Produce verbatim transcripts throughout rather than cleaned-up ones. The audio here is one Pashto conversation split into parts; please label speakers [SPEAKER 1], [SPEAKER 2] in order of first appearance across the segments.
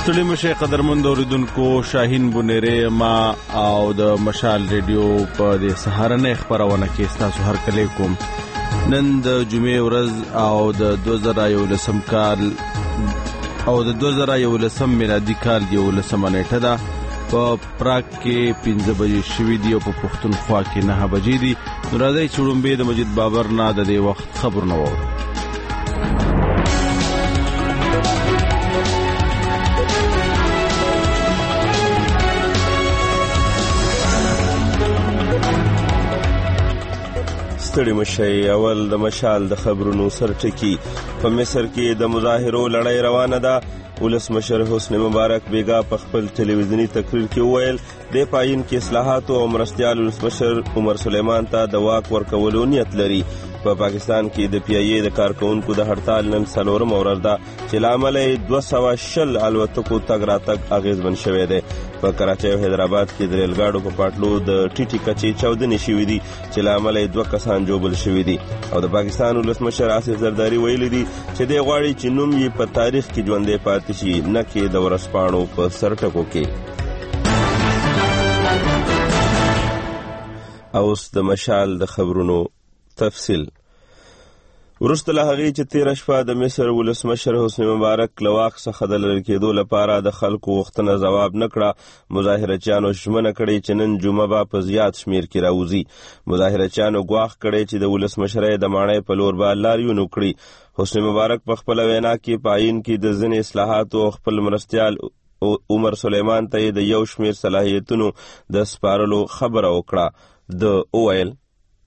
[SPEAKER 1] ستړي مشه قدرمند اوریدونکو، شاهین بونیره ما او د مشال ریډیو په د سهارنه خبرونه کې تاسو هر کله کوم. نن د جمعې ورځ او د دوه زره یولسم کال او د دوه زره یولسم میلادي کال دی ولسمه نیټه ده. په پراګ کې پنځه بجې شوې دي او په پښتونخوا کې نه بجې دي. نو راځئ چې وړاندې د مجید بابر نه د دې وخت خبرونه واورو.
[SPEAKER 2] ستړي مشي. اول د مشال د خبرونو سرټکی. په مصر کې د مظاهرو لړۍ روانه ده. ولسمشر حسنی مبارک بیگا په خپل ټلویزیونی تقریر کې وویل د پاین کې اصلاحات او مرستيال ولسمشر عمر سلیمان ته د واک ورکولو نیت لري. په پا پاکستان کې د پی ای ای د کارکونکو د هړتال نن څلورم ورځ ده چې لامل یې دوه سوه شل الوتکو تګ راتګ اغیزمن شوی دی. په کراچۍ او حیدرآباد کې د ریل ګاډو په پټلو د ټیټي کچې چاودنې شوې دي چې لامل یې دوه کسان جوبل شوي دي. او د پاکستان ولسمشر آصف زرداری ویلي دي چې دی غواړي چې نوم یې په تاریخ کې ژوندی پاتې شي، نه کې د ورځپاڼو په سرټکو کې. اوس د مشال د خبرونو تفصیل. وروسته له هغې چې تېره شپه د مصر ولسمشر حسنی مبارک له واک څخه د لرې کېدو لپاره د خلکو غوښتنه ځواب نه کړه، مظاهرچیانو ژمنه کړې چې نن جمعه به په زیات شمېر کې راوځي. مظاهرچیانو ګواښ کړی چې د ولسمشرۍ د ماڼۍ په لور به لاریون وکړي. حسنی مبارک په خپله وینا کې په آیین کې د ځینې اصلاحاتو او خپل مرستیال عمر سلیمان ته د یو شمېر صلاحیتونو د سپارلو خبره وکړه. د اویل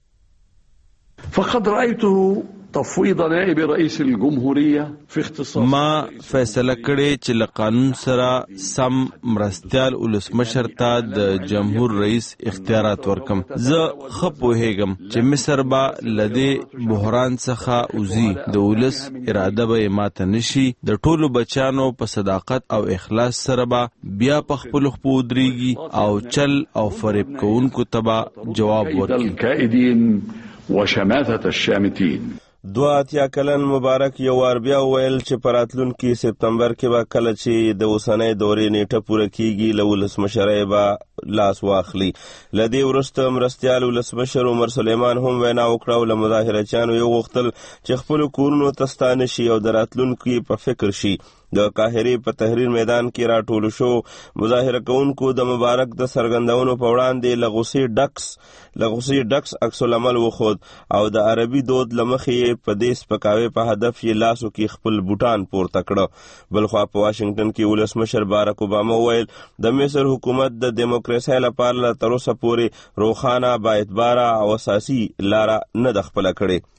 [SPEAKER 3] فقد رأيته تفويض نائب رئيس الجمهورية في اختصاص.
[SPEAKER 1] ما فیصله کړې چې له قانون سره سم مرستيال ولسمشر ته د جمهور رئیس اختیارات ورکم. زه ښه پوهیږم چې مصر به له دې بحران څخه وځي. د ولس اراده به یې ماته نشي. د ټولو بچیانو په صداقت او اخلاص سره به بیا په خپلو خپو ودرېږي او چل او فریب کوونکو ته به جواب ورکړي.
[SPEAKER 3] وشماتة الشامتين.
[SPEAKER 2] دوه اتیا کلن مبارک یو وار بیا ویل چې په راتلونکي سپتمبر کې به کله چې د اوسنۍ دورې نیټه پوره کیږي له ولسمشرۍ به لاس واخلي. له دې وروسته مرستیال ولسمشر عمر سلیمان هم وینا وکړه او له مظاهرچیانو یې وغوښتل چې خپلو کورونو ته ستانه شي او د راتلونکي په فکر شي. د قاهرې په تحریر میدان کې راټول شو مظاهره کوونکو د مبارک د څرګندونو په وړاندې له غصې ډکس له غصې ډکس عکس العمل وښود او د عربي دود له مخې په دې سپکاوي په هدف یې لاسو کې خپل بوټان پورته کړه. بلخوا په واشنګټن کې ولسمشر باراک اوباما وویل د مصر حکومت د دیموکراسۍ لپاره له تر اوسه پورې روښانه، بااعتباره او اساسي لاره نه ده خپله کړې.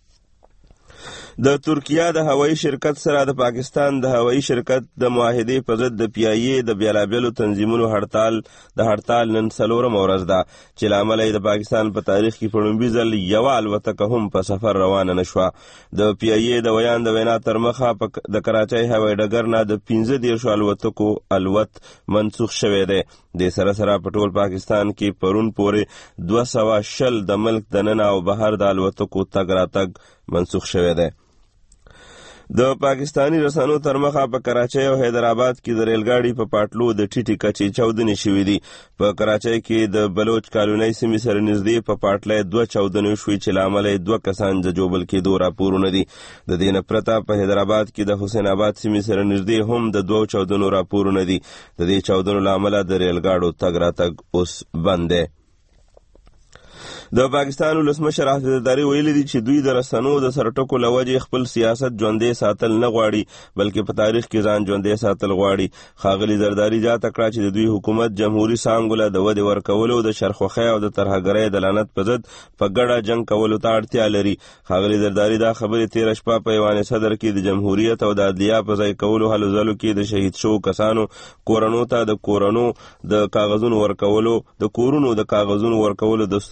[SPEAKER 2] د ترکیه د هوایي شرکت سره د پاکستان د هوایي شرکت د معاهدې په ضد د پی ای ای د بیلابیلو تنظیمونو هړتال د هړتال نن څلورمه ورځ ده چې له امله د پاکستان په تاریخ کې په لومړي ځل یوه الوتکه هم په سفر روانه نه شوه. د پی ای ای د ویان د وینا تر مخه د کراچۍ هوایي ډګر نه د پنځه دېرشو الوتکو الوت منسوخ شوی دی. د سره سره په ټول پاکستان کې پرون پورې دوه سوه شل د ملک دننه او بهر د الوتکو تګ راتګ منسوخ شوی دی. د پاکستانی رسنیو تر مخه په کراچۍ او حیدرآباد کې د ریل ګاډي په پټلو د ټیټي کچې چاودنې شوې دي. په کراچۍ کې د بلوچ کالونۍ سیمې سره نږدې په پټلۍ دوه چاودنې شوې چې له امله دوه کسان د جوبل کېدو راپورونه دي. د دې نه پرته په حیدرآباد کې د حسین آباد سیمې سره نږدې هم د دوه چاودنو راپورونه دي. د دې چاودنو له امله د ریل ګاډو تګ راتګ اوس بند دی. د پاکستان ولسمشر آصف زرداری ویلي دي چې دوی د رسنیو د سرټکو له وجې خپل سیاست ژوندی ساتل نه غواړي، بلکې په تاریخ کې ځان ژوندی ساتل غواړي. ښاغلي زرداری زیاته کړه چې د دوی حکومت جمهوري څانګو له د ودې ورکولو، د شرخوښۍ او د ترهګرۍ د لعنت په ضد په ګډه جنګ کولو ته اړتیا لري. ښاغلي زرداری دا خبرې تېره شپه په ایوان صدر کې د جمهوریت او د عدلیه په ځای کولو هلو ځلو کې د شهید شوو کسانو کورنو ته د کورونو د کاغذونو ورکولو د کورونو د کاغذونو ورکولو دستوري تدوین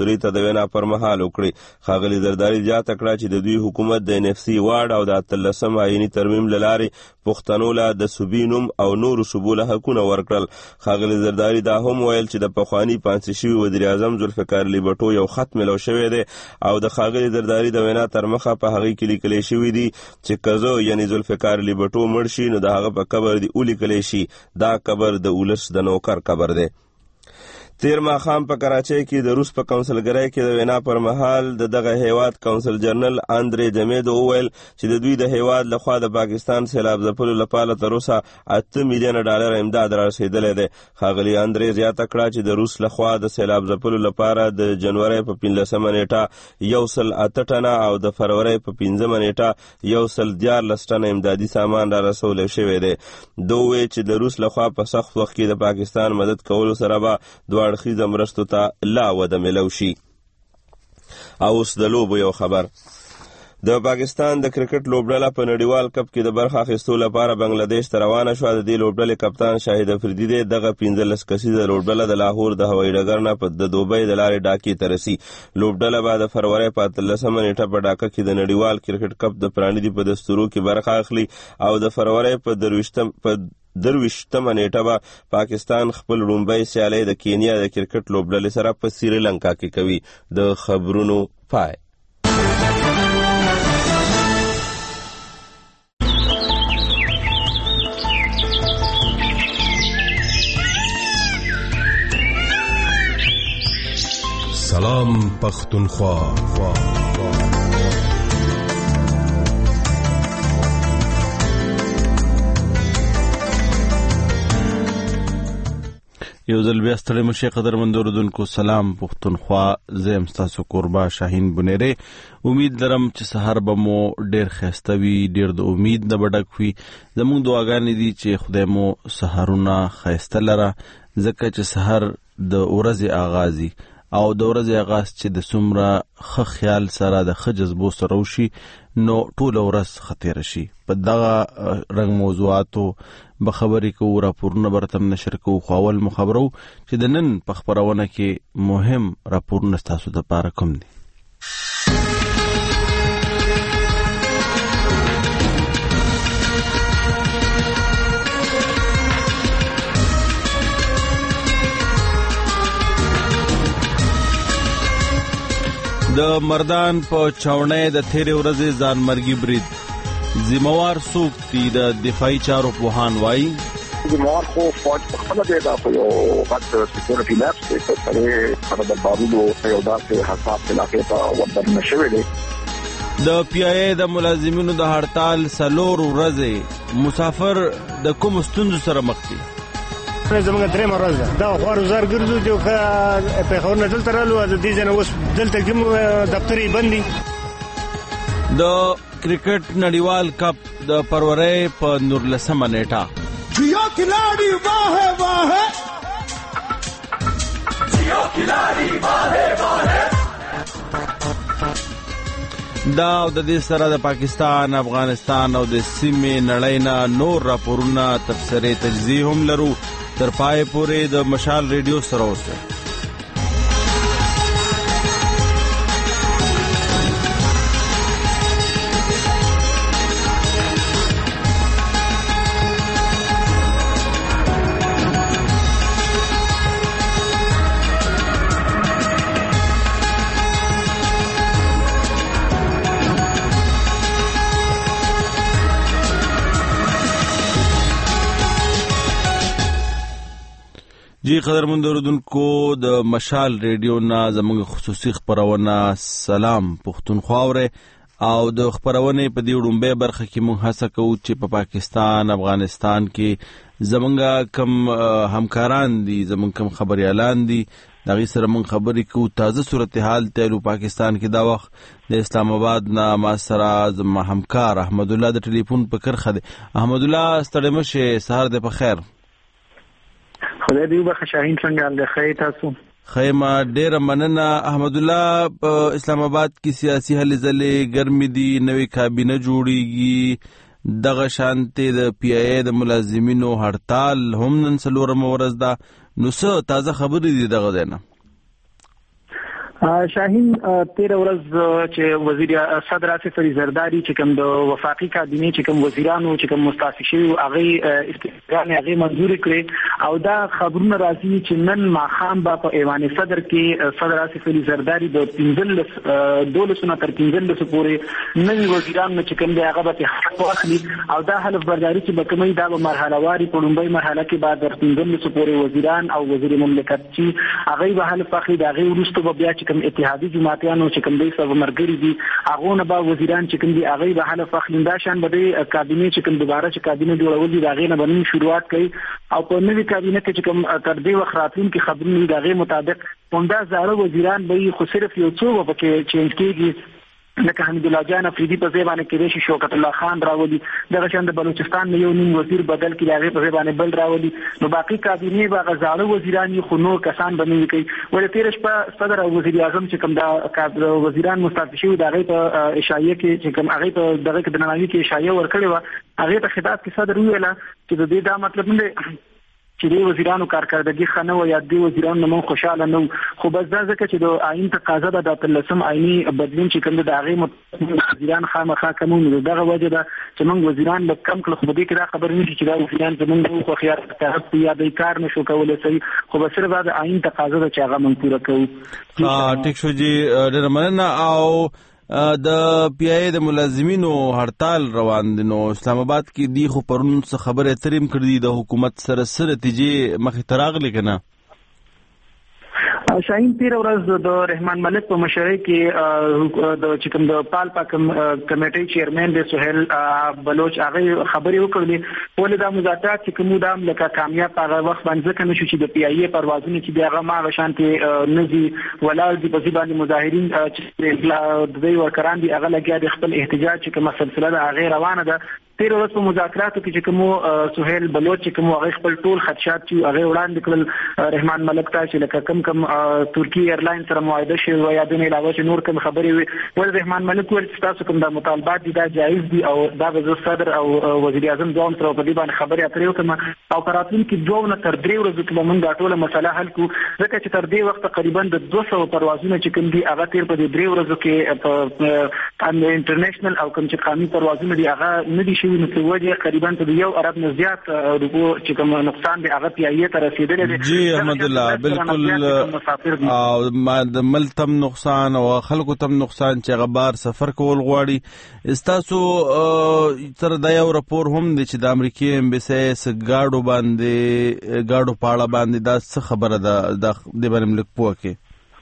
[SPEAKER 2] د وینا پر مهال وکړي. ښاغلي زرداری زیاته کړه چې د دوی حکومت د ان اف سی واډ او د اتلسم آئیني ترمیم له لارې پښتنو له د صوبې نوم او نورو صوبو له حقونه ورکړل. ښاغلي زرداری دا هم ویل چې د پخواني پانسي شوي وزیر اعظم ذوالفقار علی بټو یو خط ملو شوی دی او د ښاغلي زرداری د وینا تر مخه په هغې کې لیکلی شوي دي چې که زه یعنې ذوالفقار علی بټو مړ شي نو د هغه په قبر دې ولیکلی شي دا قبر د ولس د نوکر قبر دی. تیر ماښام په کراچۍ کې د روس په کونسلګرۍ کې د وینا پر مهال د دغه هیواد کونسل جنرال اندرې جمیدو وویل چې د دوی د هیواد لخوا د پاکستان سیلاب ځپلو لپاره تر اوسه اته میلیونه ډالر امداد را رسېدلی دی. ښاغلي اندرې زیاته کړه چې د روس لخوا د سیلاب ځپلو لپاره د جنورۍ په پنځلسمه نیټه یو سل اته ټنه او د فروری په پنځمه نیټه یو سل دیارلس ټنه امدادي سامان را رسولی شوی دی. ده وویل چې د روس لخوا په سخت وخت کې د پاکستان مدد کولو سره به دواړه اړخیزه مرستو ته لا وده ملو شي. او اوس د لوبو یو خبر. د پاکستان د کرکټ لوبډله په نړیوال کپ کې د برخه اخیستو لپاره بنگلاديش ته روانه شوه. د دې لوبډلې کپتان شاهد افریدي دی. دغه پنځلس کسیزه لوبډله د لاهور د هوایي ډګر نه د دوبۍ د لارې ډاکې ته رسي. لوبډله به د فروری په اتلسمه نیټه په ډاکه کې د نړیوال کرکټ کپ د پرانیدي په دستورو کې برخه اخلي او د فروری په درویشتم په درویشتمه نیټه به پاکستان خپل لومړی سیالي د کینیا د کرکټ لوبډلې سره په سریلانکا کې کوي. د خبرونو پای.
[SPEAKER 4] سلام پختونخوا.
[SPEAKER 1] یو ځل بیا ستړي مشي قدرمند اوریدونکو، سلام پښتونخوا. زه یم ستاسو کوربه شاهین بنيري. امید لرم چې سحر به مو ډېر ښایسته وي، ډېر د امید نه به ډک وي. زموږ دعاګانې دي چې خدای مو سحرونه ښایسته لره، ځکه چې سحر د ورځې آغازي او د ورځې آغاز چې د څومره ښه خیال سره د ښه جذبو سره وشي نو ټوله ورځ ښه تېره شي. په دغه رنګ موضوعاتو به خبرې کوو، راپورونه به راته نشر کوو. خو اول مو خبرو چې د نن په خپرونه کې مهم راپورونه ستاسو دپاره کوم دي. د مردان په چاونۍ د تیرې ورځې ځانمرګي برید ذموار څوک دي؟ د دفاعي چارو پوهان وایي
[SPEAKER 5] ذموار خو فوج په خپله دی، دا خو یو غټ سکیورټي لیپس دی چې سړی سره د بارودو یو داسې حساس علاقې ته ورننه شوی دی.
[SPEAKER 1] د پی آی ای د ملازمینو د هړتال څلور ورځې مسافر د کومو ستونزو سره مخ دي؟
[SPEAKER 6] زمونږ درېیمه ورځ ده، دا خوا روزار ګرځو چې که پېښور نه دلته رالو، د دې ځای نه اوس دلته کوم دفتر یې بند دي.
[SPEAKER 1] د کرکټ نړیوال کپ د فروری په نورلسمه نیټه
[SPEAKER 7] جیو کھلاڑی واہ واہ جیو کھلاڑی واہ واہ
[SPEAKER 1] دا او د دې سره د پاکستان، افغانستان او د سیمې نړۍ نه نور راپورونه تبصرې تجزیه هم لرو. تر پای پورې د مشال ریډیو سره اوسئ. جی قدرمند اوریدونکو، د مشال ریډیو نه زموږ خصوصي خپرونه سلام پښتونخوا اورئ او د خپرونې په دې وړومبۍ برخه کې موږ هڅه کوو چې په پاکستان، افغانستان کې زموږ کم همکاران دي، زموږ کم خبریالان دي، د هغوی سره موږ خبرې کوو. تازه صورتحال تیلو پاکستان کې دا وخت د اسلام آباد نه ما سره زما همکار احمد الله د ټلیفون په کرخه دی. احمد الله ستړی مشې، سهار دی په خیر.
[SPEAKER 8] خدای دې وبخښه شاهین، څنګه حال دی؟ ښه تاسو؟
[SPEAKER 1] خیمه ډیره مننه. احمد الله، په اسلام آباد کې سیاسي هلې ځلې ګرمې دي، نوې کابینه جوړیږي، دغه شانتې د پی آی ای د ملازمینو هړتال هم نن څلورمه ورځ ده. نو څه تازه خبرې دي دغه ځای نه؟
[SPEAKER 8] شاهین تیر ورځ چې وزیر صدر آصف علي زرداری چې کوم د وفاقي کابینه چې کوم وزیرانو چې کوم مستعفي شوي هغه استقرار هغه منظور کړي او دا خبرونه راځي چې نن ماخام با په ایوان صدر کې صدر آصف علي زرداری د پنځل دولسونه تر پنځل پورې نوي وزیران چې کوم دی هغه به حق واخلي او دا حلف برداري چې به کومي دا به مرحله واري په لومړی مرحله کې بعد تر پنځل پورې وزیران او وزیر مملکت چې هغه به حلف واخلي دا هغه ورسته به بیا کوم اتحادی جماعتانو چې کوم دي سره مرګري دي هغه نه به وزیران چې کوم دي هغه به حلف واخلي دا شان به کابینه چې کوم دوباره چې کابینه جوړول دي هغه نه باندې شروعات کوي او په نوې کابینه کې چې کوم تر دې وخت راتلونکي خبرونه دي هغه مطابق پوندا زاړه وزیران به خو صرف یو څو وبکه چینج کیږي لکه حمید الله جان افریدي په ځای باندې کې شي شوکت الله خان راولي دغه شان د بلوچستان نه یو نیم وزیر بدل کړي هغه په ځای باندې بل راولي نو باقي کابینه به غزاړه وزیران خو نور کسان باندې کوي ولې تیر شپه صدر او وزیر اعظم چې کوم دا وزیران مستعفي شوي دغه په اشاعیه کې چې کوم هغه په دغه کې د نړۍ کې اشاعیه ورکړي و هغه ته خطاب کې صدر ویل چې د دې دا مطلب نه چې د وزیرانو کارکردګي خنه و یا د وزیرانو نمو خوشاله نو خو بس دا ځکه چې د آئین تقاضا ده د تلسم آئینی بدلون چې کوم د هغه وزیران خامخا کومون دغه وجه ده چې موږ وزیران له کم کله خو دې کې دا خبر نه چې دا وزیران زموږ خو خيار ته یا د کار نشو کولای سي خو بس صرف د آئین تقاضا ده چې هغه موږ پوره کوو.
[SPEAKER 1] ها ټیک شو جی ډېر مننه. او د پی ای د ملازمینو هړتال روان دي نو اسلام آباد کې دی خو پرون څه خبره تریم کړی د حکومت سره سره نتیجې مخې ته راغلي کنه.
[SPEAKER 8] شاهین تیر ورځ د رحمان ملک په مشرۍ کې د چکم د پال پاک کمیټې چیرمن د سہیل بلوچ هغه خبري وکړلې ولې دا مذاکرات چې کوم د امریکا کامیاب هغه وخت باندې کنه شو چې د پی ای پروازونه چې دغه ما غشانتي نزي ولال دي په باندې مظاهرین چې د دوی ورکران دي هغه لګیا د خپل احتجاج چې کومه سلسله هغه روانه ده. تیر ورځ په مذاکراتو کې چې کوم سہیل بلوچ چې کوم هغه خپل ټول خدشات چې هغه وړاندې کړل رحمان ملک ته چې لکه کم کم ترکی ایرلاین سره معاهده شوی و یا د نه علاوه چې نور کوم خبرې وي ول رحمان ملک ول تاسو کوم د مطالبات دي دا جایز دي او دا د صدر او وزیر اعظم دوم سره په دې باندې خبرې اترې وکړه او پراتون کې دوه نه تر درې ورځې کې موږ ټول مسله حل کو ځکه چې تر دې وخت تقریبا د دوه سوه پروازونه چې کوم دي هغه تیر په دې درې ورځو کې په انټرنیشنل او کوم چې قانوني پروازونه دي هغه نه دي شوي نو په وجه تقریبا د یو ارب نه زیات روپو چې کوم نقصان دی هغه پیایې ته رسیدلی دی.
[SPEAKER 1] جی احمد الله بالکل او ما د ملتم نقصان او خلکو تم نقصان چې غبار سفر کول غواړي استاسو تر دا یو راپور هم دی چې د امریکای امبیسي سګاډو باندې گاډو پاړه باندې دا څه خبره ده د دې باندې ملک پوکه.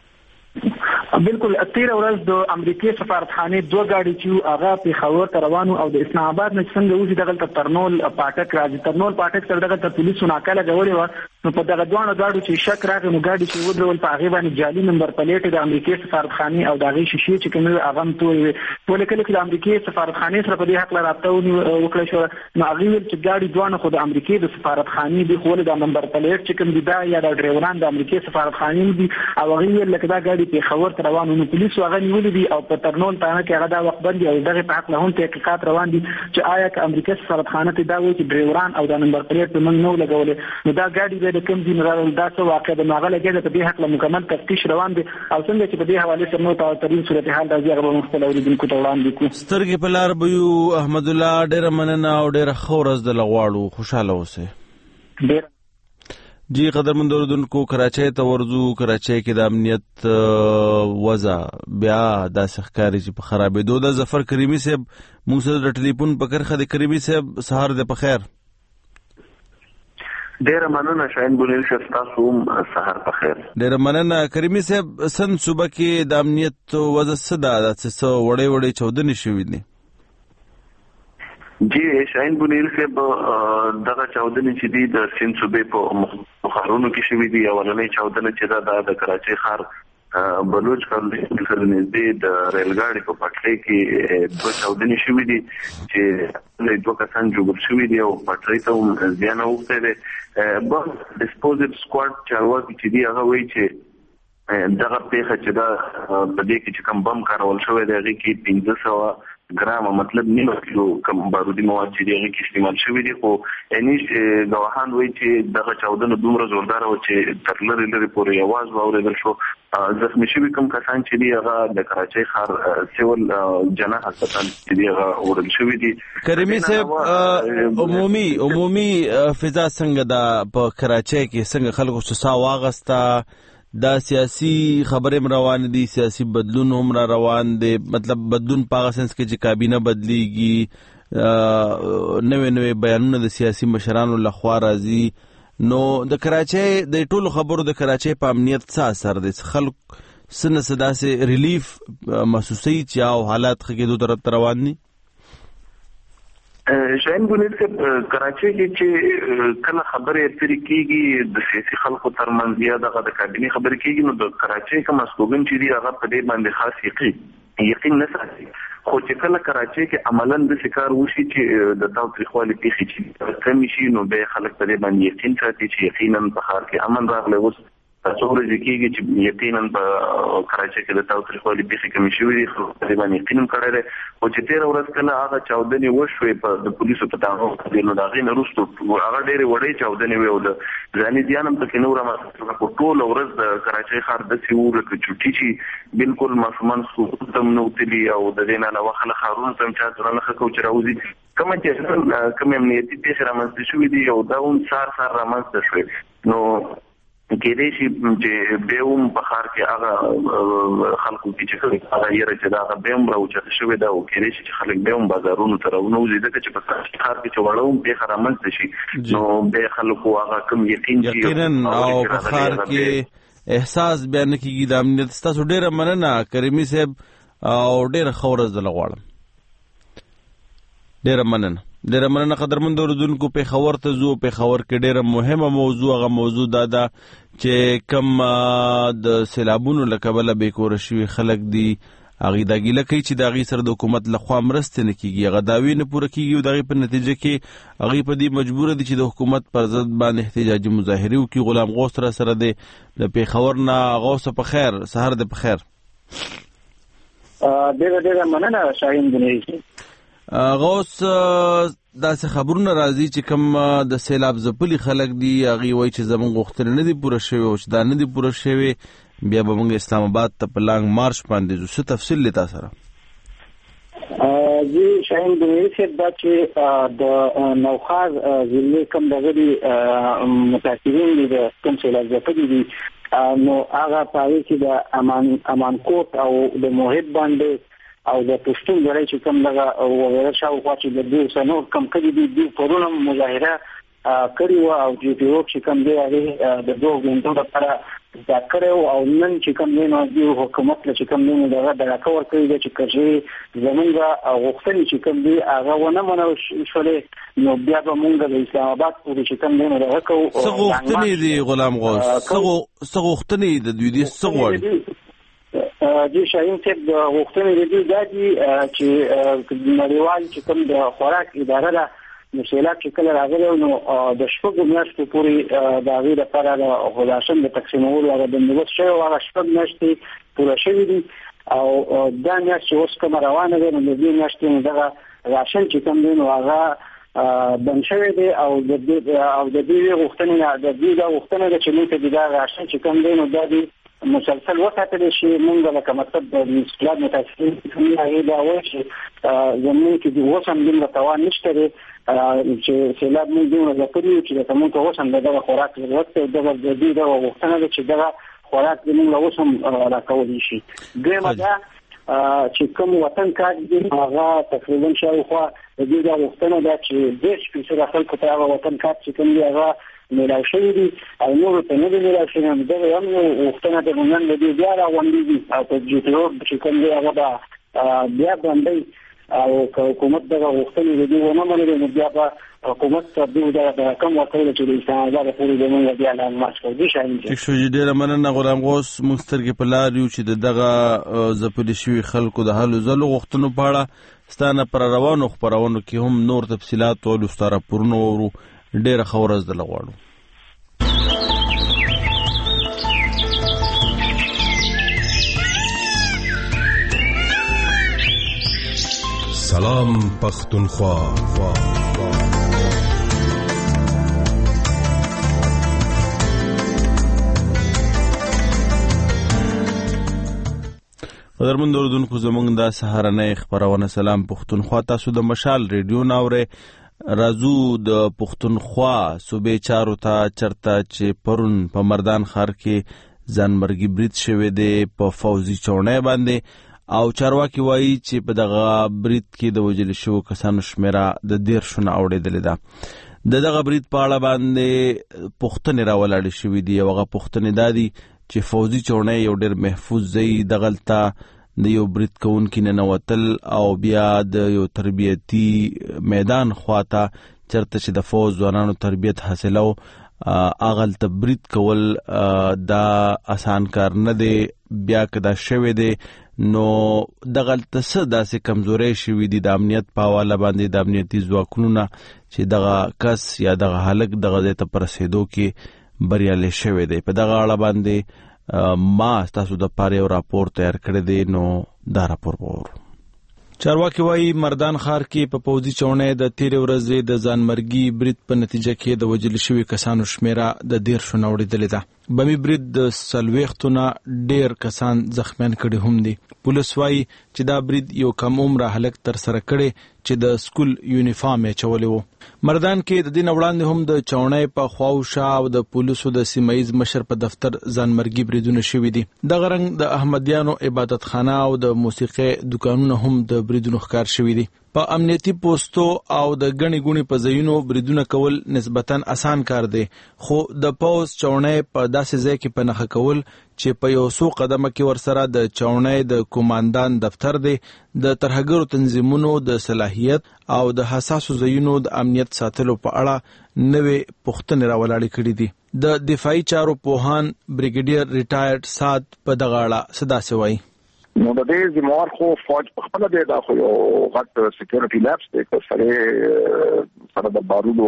[SPEAKER 8] بالکل تیر ورځ د امریکای سفارتخانه دوه گاډي چې هغه په خاور ته روانو او د اسلام آباد نه څنګه وځي دغه ترنول پاټک راځي ترنول پاټک سره دغه پولیسو ناکاله غوړي و نو په دغه دوه گاډو چې شک راغی نو گاډي چې ودرول په هغه باندې جعلي نمبر پلیټ د امریکای سفارتخانه او دغه شیشې چې کوم هغه ټول ټول کله چې د امریکای سفارتخانه سره په دې حق لرابطه وکړه شو نو هغه ویل چې گاډي دوه خو د امریکای د سفارتخانه دی خو د نمبر پلیټ چې کوم دی دا یا د ډرایوران د امریکای سفارتخانه دی او هغه ویل لکه دا گاډي په خاور ته روانو نو پولیسو هغه نیولې دي او په ترنول تانه کې هغه دا وخت باندې او دغه په حق له هم تحقیقات روان دي چې آیا ک امریکا سفارتخانه ته دا وایي چې ډرایوران او د نمبر پلیټ په موږ نو لګولې نو دا گاډي د کوم دین راول دا څه واقع د ماغه لګي د دې حق له مکمل تفتیش روان دي او څنګه چې په دې حواله سره نو تاسو صورتحال راځي هغه مختلف اوریدونکو ته وړاندې کوو.
[SPEAKER 1] سترګې په لار به یو احمد الله ډېر مننه او ډېر خورز د لغواړو خوشاله اوسه.
[SPEAKER 8] ډېر
[SPEAKER 1] جی قدرمن اوردونکو کراچۍ ته ورځو. کراچۍ کې د امنیت وضع بیا د سخکاري چې په خرابېدو د ظفر کریمي صاحب موږ سره د ټلیفون په کرخه د کریمي صاحب سهار د په خیر.
[SPEAKER 9] ډېر مننه شاهین بونیل شف تاسو سهار په خیر.
[SPEAKER 1] ډېر مننه کریمي صاحب. سن صوبه کې د امنیت وضع څه ده د څه وړې وړې چودنې شوې دي؟
[SPEAKER 9] جی شاهین بونیل صاحب دغه چاودنې چې دي د سند صوبې په ښارونو کې شوې دي. اولنۍ چاودنه چې ده د کراچۍ ښار بلوچ کالج سره نږدې د ریل ګاډي په پټلۍ کې دوه چاودنې شوې دي چې دوه کسان جوړ شوي دي او پټلۍ ته هم زیان اوښتی دی. بس ډسپوزل سکواډ چارواکي چې دي هغه وایي چې دغه پیښه چې ده په دې کې چې کوم بم کارول شوی دی هغې کې پنځه سوه ګرام مطلب نیمه کیلو کم بارودي مواد چې دغه کې استعمال شوی دي. خو یعنی غواهان وایي چې دغه چاودنه دومره زوردار و چې تر لري لري پورې आवाज واورېدل شو. زخمی شوي کوم کسان چې دی هغه د کراچۍ ښار سیول جناح هسپتال چې دی هغه وړل شوي دي.
[SPEAKER 1] کریمي صاحب عمومي عمومي فضا څنګه ده په کراچۍ کې، څنګه خلکو سسا واغسته؟ دا سیاسي خبرې روان دي، سیاسي بدلون هم را روان دي، مطلب بدلون په هغه سنس کې چې کابینه بدلیږي، نوې نوې بیانونه د سیاسي مشرانو لخوا راځي. نو د کراچۍ د ټولو خبرو د کراچۍ په امنیت څه اثر دی؟ خلک څه نه څه داسې ریلیف محسوسوي چې او حالات ښه کېدو طرف روان دي؟
[SPEAKER 9] شاین ګونیر صاحب کراچۍ کې چې کله خبرې اترې کېږي د سیاسي خلکو ترمنځ یا دغه د کابینې خبرې کېږي، نو د کراچۍ کوم استوګن چې دی هغه په دې باندې خاص یقین یقین نه ساتي. خو چې کله کراچۍ کې عملاً د شکار وشي چې د تاوتریخوالي پیښې چې کمې شي، نو بیا خلک په دې باندې یقین ساتي چې یقیناً په ښار کې امن راغلی. اوس څو ورځې کېږي چې یقیناً په کراچۍ کې د تاوتریخوالي پیښې کمې شوي دي، خو په دې باندې یقین هم کړی دی. خو چې تېره ورځ کله هغه چاودنې وشوې په د پولیسو په تعاون باندې، نو د هغې نه وروسته هغه ډېرې وړې چاودنې وې او د ځاني زیان هم پکې نه و رامنځته. خو ټوله ورځ د کراچۍ ښار داسې و لکه چوټي چې بالکل ماشومان سکول ته هم نه وتلي او د دې نه علاوه خلک ښارونو ته هم چا سره نښه کوو چې راوځي. کومه چې کومې امنیتي پیښې رامنځته شوي دي او دا هم سهار سهار رامنځته شوې، نو کېدای شي چې بیا هم په ښار کې هغه خلکو کې چې هغه یره چې دا هغه بیا هم راوچته شوې ده او کېدای شي چې خلک بیا هم بازارونو ته راونوځي، ځکه چې په ښار کې چې واړه هم پیښه رامنځته شي نو بیا خلکو هغه کوم یقین شي
[SPEAKER 1] یقینا او په ښار کې احساس بیا نه کېږي د امنیت. ستاسو ډېره مننه کریمي صاحب او ډېره ښه ورځ درله غواړم. ډېره مننه ډېره مننه قدرمند اورېدونکو. پېښور ته ځو. پېښور کې ډېره مهمه موضوع هغه موضوع دا ده چې کوم د سیلابونو له کبله بېکوره شوي خلک دي هغې دا ګیله کوي چې د هغې سره د حکومت لخوا مرستې نه کېږي، هغه دعوې نه پوره کېږي او د هغې په نتیجه کې هغې په دې مجبوره دي چې د حکومت پر ضد باندې احتجاجي مظاهرې وکړي. غلام غوث را سره دی د پېښور نه. غوثه په خیر، سهار دی په خیر.
[SPEAKER 8] ډېره ډېره مننه شاهین ګنیږي.
[SPEAKER 1] غوث داسې خبرونه راځي چې کوم د سیلاب ځپلي خلک دي هغې وایي چې زموږ غوښتنې نه دي پوره شوې او چې دا نه دي پوره شوې بیا به موږ اسلام آباد ته په لانګ مارش باندې ځو. څه تفصیل دی تا سره؟
[SPEAKER 8] جی شاهین ګنیږي صاحب دا چې د نوخاز ضلعې کوم دغه دي متاثرین دي د کوم سیلاب ځپلي دي، نو هغه په هغې کې د امان امانکوټ او د موحد باندې او د پښتون ځای چې کوم دغه وغیره شاوخوا چې د دوی سنور کم کړي دي دوی پرونه مظاهره کړې وه او جي پي او چې کوم دی هغې د دوه غونډو لپاره دا کړی و او نن چې کوم دی نو دوی حکومت له چې کوم دی نو دغه دراکه ورکړې ده چې که چېرې زمونږ غوښتنې چې کوم دی هغه ونه منل شولې نو بیا به مونږ د اسلام آباد پورې چې کوم دی نو دغه کوو.
[SPEAKER 1] څه غوښتنې دي غلام غوث؟ څه غوښتنې د دوی دي؟ څه غواړي؟
[SPEAKER 8] جی شاهین صاحب د غوښتنې د دوی دا دي چې نړیوال چې کوم د خوراک اداره ده نو سیلاب چې کله راغلی نو د شپږو میاشتو پورې د هغې لپاره د راشن د تقسیمولو هغه بندوبست شوی او هغه شپږ میاشتې پوره شوي دي او دا میاشت چې اوس کومه روانه ده نو د دې میاشتې نو دغه راشن چې کوم دی نو هغه بند شوی دی او د دې غوښتنې د دې دا غوښتنه ده چې موږ ته دا راشن چې کوم دی نو دا دی مسلسل وساتل شي. موږ لکه مطلب د انقلاب متاثرین هغې دا وایي چې زموږ کې اوس هم دومره توان نشته دی چې سیلاب موږ دومره ځپلي یو چې لکه موږ ته اوس هم د دغه خوراک ضرورت دی. دغه د دوی دغه غوښتنه ده چې دغه خوراک زموږ له اوس هم راکولی شي. دویمه دا چې کوم وطن کارت دي هغه تقریبا شاوخوا د دوی دا غوښتنه ده چې دېرش فیصده خلکو ته هغه وطن کارت چې کوم دی هغه میلاو شوي دي او نورو ته نه دي میلاو شوي. نو دغه هم یو غوښتنه ده نن د دوی بیا راغونډېږي او په جي پي او چې کوم دی هغه به بیا بندوي او که حکومت دغه غوښتنې د دوی ونه منلې نو بیا به حکومت ته دوی دغه رقم ورکولی چې د اسلام آباد پورې به موږ بیا لانګ مارچ کوو. دي شاهین
[SPEAKER 1] ټیک شو جي ډېره مننه غلام غوث. موږ سترګې په لار یو چې د دغه ځپلي شوي خلکو د هلو ځلو غوښتنو په اړه ستا نه پر روانو خپرونو کې هم نور تفصیلات ولو ستا راپورونه واورو. ډېره ښه ورځ درله غواړو.
[SPEAKER 4] سلام پختونخوا.
[SPEAKER 1] قدرمن اوردونکو زمونږ د سهارنۍ خبرونه سلام پختونخوا. تاسو د مشال ریډیو ناوره رازو د پختونخوا صوبې چارو ته چرته چې پرون په مردان ښار کې ځانمرګي برید شوی دی په فوزي چوڼۍ باندې، او چارواکي وایي چې په دغه برید کې د وژل شوو کسانو شمیره د دیرشو نه اوړېدلې ده. د دغه برید په اړه باندې پوښتنې راولاړې شوي دي، او هغه پوښتنې دا دي چې فوزي چوڼۍ یو ډېر محفوظ ځای دغلته د یو برید کوونکي ننوتل او بیا د یو تربیتي میدان خواته چرته چې د فوز ځوانانو تربیت حاصلو اغلته برید کول دا آسان کار نه دی. بیا که دا شوی دی نو دغلته څه داسې کمزورۍ شوي دي د امنیت په حواله باندې د امنیتي ځواکونو نه چې دغه کس یا دغه هلک دغه ځای ته په رسېدو کې بریالی شوی دی. په دغه اړه باندې ما ستاسو د پاره یو راپور تیار کړی دی، نو دا راپور وګورو. چارواکي وایي مردان ښار کې په پوځي چوڼۍ د تیرې ورځې د ځانمرګي برید په نتیجه کې د وژل شوي کسانو شمیره د دیرشو نه اوړېدلې ده. بمي برید د څلوېښتو نه ډېر کسان زخمیان کړي هم دي. پولیس وایي چې دا برید یو کم عمره هلک ترسره کړی چې د سکول یونیفارم یې چولی و. مردان کې د دې نه وړاندې هم د چوڼۍ په خواوشا او د پولیسو د سیمه ییز مشر په دفتر ځانمرګي بریدونه شوي دي. دغه رنګ د احمدیانو عبادت خانه او د موسیقۍ دکانونه هم د بریدونو ښکار شوي دي. په امنیتي پوسټو او د ګڼې ګوڼې په ځایونو بریدونه کول نسبتاً اسان کار دی، خو د پوځ چوڼۍ په داسې ځای کې په نښه کول چې په یو څو قدمه کې ورسره د چوڼۍ د کوماندان دفتر دی، د ترهګرو تنظیمونو د صلاحیت او د حساسو ځایونو د امنیت ساتلو په اړه نوې پوښتنې راولاړې کړي دي. د دفاعي چارو پوهان بریګیډیر ریټایرډ سات په دغه اړه څه داسې وایي.
[SPEAKER 5] نو د دې زموږ خو فوج په خپل دی دا خو یو غټ سکیورټي لیبس دی چې سره سره د بارودو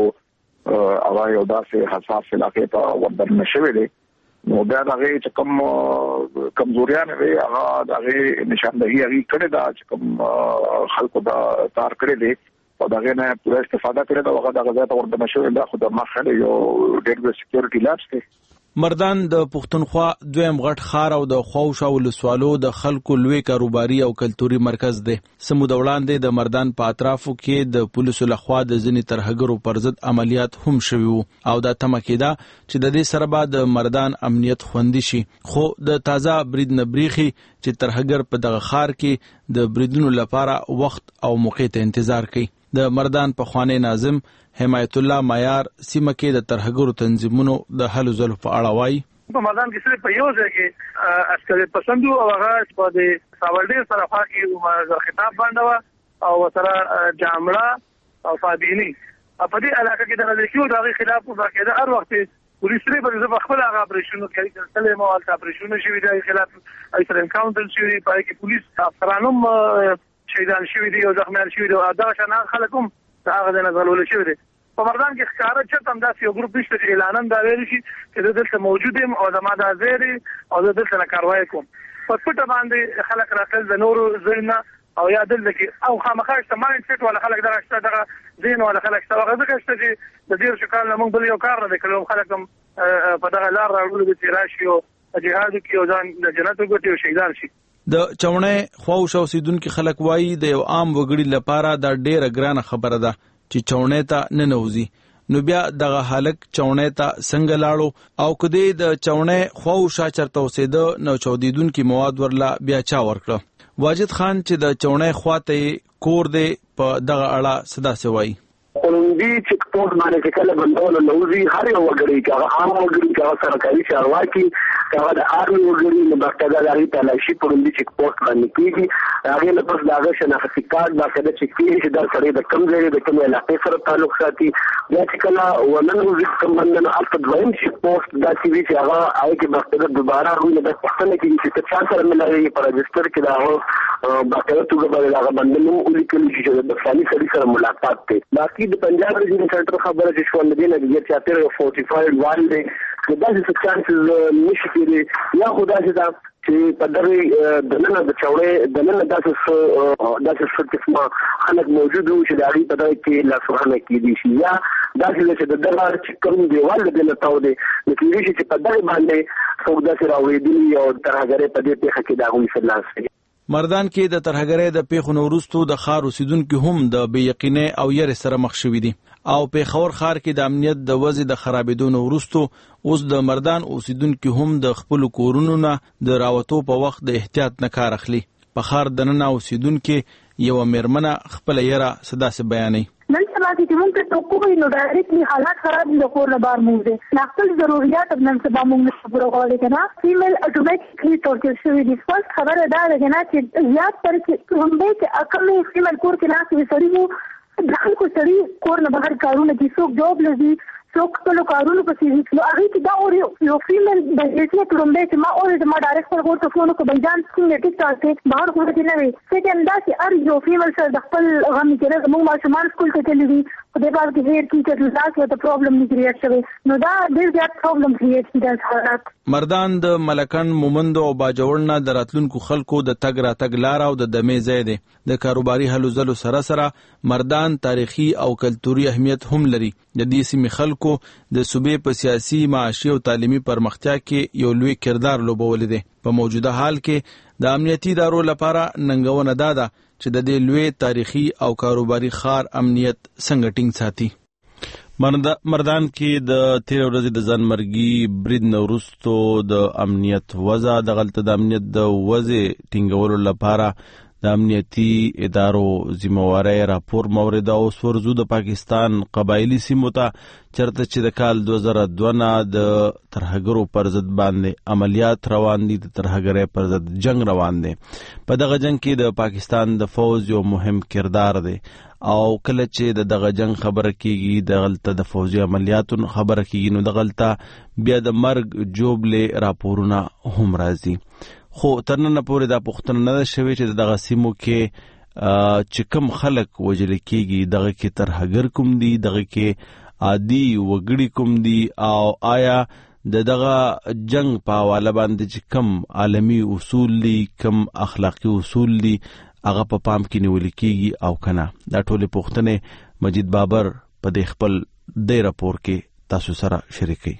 [SPEAKER 5] او یو داسې حساس علاقې ته ودر نشوي دی. نو بیا دغه چې کوم کمزوریان وي هغه دغه نشاندهي هغه کړی دا چې کوم خلکو دا تار کړی دی او دغه نه پوره استفاده کړی دا هغه دغه ځای ته ورته نشوي. دا خو د مخه یو ډېر سکیورټي لیبس دی.
[SPEAKER 1] مردان د پښتونخوا دویم غټ ښار او د خواوشا ولسوالو د خلکو لوی کاروباري او کلتوري مرکز دی. سمود وړاندې د مردان په اطرافو کې د پولیسو لخوا د ځینې ترهګرو پر ضد عملیات هم شوي وو، او دا تمه کېده چې د دې سره به د مردان امنیت خوندي شي. خو د تازه برید نه بریښي چې ترهګر په دغه ښار کې د بریدونو لپاره وخت او موقع ته انتظار کوي. د مردان پخوانی ناظم حمایت الله معیار سیمه کې د ترهګرو تنظیمونو د هلو ځلو په اړه وایي.
[SPEAKER 10] په مردان کې صرف په یو ځای کې عسکري پسندو او هغه په د ساولډي سره خاصي خطاب باندې او سره جامړه او فابینی په دې علاقه کې د نظریو دغه خلاف مبارکه هر وخت پولیس لري په خپل هغه اپریشن کوي چې سلې مو الټا اپریشن شوی دی خلاف ایتر انکاونټر شوی په کې پولیس افسرانو شهیدان شوی دي او زخمیان شوی دي او دا شنه خلکم هغه د نظرول شوی دي. په مردان کې ښکارا چې تم داسې یو ګروپ نشته چې اعلان دا ویل شي چې د دلته موجود یم او د ماده زیری او د دلته نه کاروای کوم. په پټه باندې خلک راځي د نورو زینه او یا دلته کې او خامخا اجتماعي سټ ولا خلک درښته دغه زین ولا خلک څه وغه ځکه چې د دې شکل نه موږ بل یو کار نه کړو. خلک هم په دغه لار راغلي د راشي او جهاد کې او ځان د جنت وګټي او شهیدان شي.
[SPEAKER 1] د چوڼۍ خواوشا اوسیدونکو خلک وایي د یو عام وګړي لپاره دا ډیره ګرانه خبره ده چې چوڼۍ ته نه نوځي. نو بیا دغه هلک چوڼۍ ته څنګه لاړو او کدی د چوڼۍ خواوشا چرته اوسېده نو چودیدونکو مواد ورلا بیا چا ورکړه. واجد خان چې د چوڼۍ خواته کور دی په دغه اړه صدا سوي.
[SPEAKER 11] قانوني چک پوسټ باندې کله بندول نوځي هر یو وګړي چې عام وګړي چې سرکاري چارواکي هغه د آرمي وګړي د باقاعده تلاشي قانوني چک پوسټ باندې کیږي. هغه له پس داغه شناختی کارت باقاعده چک کیږي چې د سړي د کم ځای د کم علاقې سره تعلق ساتي. بیا چې کله ونن وزیر کمبندن الف دویم چک پوسټ دا چې هغه آی کې باقاعده دوباره روي د پښتنه کې چې څه سره ملایي پر رجستر کې دا باقاعده توګه باندې هغه باندې نو ولیکل چې د فلاني سړي سره ملاقات کوي. باقي د پنجاب ریجن سنټر خبره چې شو لدينا د چاپیر فورټي فایو وان دی دا چې چانسز نشي کېږي یا خدای چې دا چې په دغه دننه د چوړې دننه داسې داسې څه قسمه خلک موجود وو چې د هغې په دغه کې لاسوهنه کېدی شي یا داسې چې د دغه چې کوم دیوال د نه تاو دی نو کېدای شي چې په دغه باندې څوک داسې راوړېدلي او ترهګرۍ په دې پېښه کې د هغوی سر لاس دی.
[SPEAKER 1] مردان کې د ترهګرۍ د پیښو نه وروستو د ښار اوسیدونکي هم د بې یقینۍ او یرې سره مخ شوي دي او پېښور ښار کې د امنیت د وضع د خرابېدو نه وروستو اوس د مردان اوسیدونکي هم د خپلو کورونو نه د راوتو په وخت د احتیاط نه کار اخلي. په ښار دننه اوسیدونکي یوه مېرمنه خپله یره څه داسې بیانوي.
[SPEAKER 12] نن سبا چې موږ ته توقع وي نو ډایرکټلی حالات خراب دي، د کور نه بهر موږ دي خپل ضرورت نن سبا موږ نه پوره کولی که نه. فیمیل اټومیټیکلی ټورچر شوي دي. فرست خبره دا ده که نه چې زیات تر چې لومړی چې کمې فیمیل کور کې ناست وي سړي وو د خلکو سړي کور نه بهر کارونه کوي، څوک جاب لري څوک خپلو کارونو پسې وي. نو هغې کې دا اور یو فیمیل د حیثیت لومړی چې ما اورېده ما ډایرکټ خپل کور ته فون وکړو بهجان څنګه ټیک ټاک دی بهر کور کې نه وي. سیکنډ دا چې هر یو فیمیل سره د خپل غم کې زموږ ماشومان سکول ته تللي دي په دې بار کې هیر ټیچر لاس ورته پرابلم نه کریټ شوی نو دا ډېر زیات پرابلم کریټ کړي دا حالات.
[SPEAKER 1] مردان د ملکن مومند او باجوړ نه د راتلونکو خلکو د تګ راتګ لار او د دمې ځای دی. د کاروباري هلو ځلو سره سره مردان تاریخي او کلتوري اهمیت هم لري. د دې سیمې خلکو د صوبې په سیاسي، معاشي او تعلیمي پرمختیا کې یو لوی کردار لوبولی دی. په موجوده حال کې د امنیتي ادارو لپاره ننګونه دا ده چې د دې لوی تاریخي او کاروباري ښار امنیت څنګه ټینګ ساتي. مردان کې د تېرې ورځې د ځانمرګي برید نه وروستو د امنیت وضع دغلته د امنیت د وضع ټینګولو لپاره د امنیتي ادارو ذمہواری راپور مورد او سورزو د پاکستان قبایلی سیمو ته چرته چې د کال دوه زره دوه نه د ترهګرو پر ضد باندې عملیات روان دي، د ترهګرۍ پر ضد جنگ روان دی. په دغه جنگ کې د پاکستان د فوج یو مهم کردار دی او کله چې د دغه جنگ خبره کیږي دغلته د فوجي عملیاتو خبره کیږي نو دغلته بیا د مرګ جوبلې راپورونه هم راځي. خو تر ننه پورې دا پوښتنه نه ده شوې چې دغه سیمو کې چې کوم خلک وژل کیږي دغه کې ترهګر کوم دي، دغه کې عادي وګړي کوم دي او آیا د دغه جنگ په حواله باندې چې کوم عالمي اصول دي کوم اخلاقي اصول دي هغه په پام کې نیول کیږي او کنه. دا ټولې پوښتنې مجید بابر په دې خپل دې راپور کې تاسو سره شریکوي.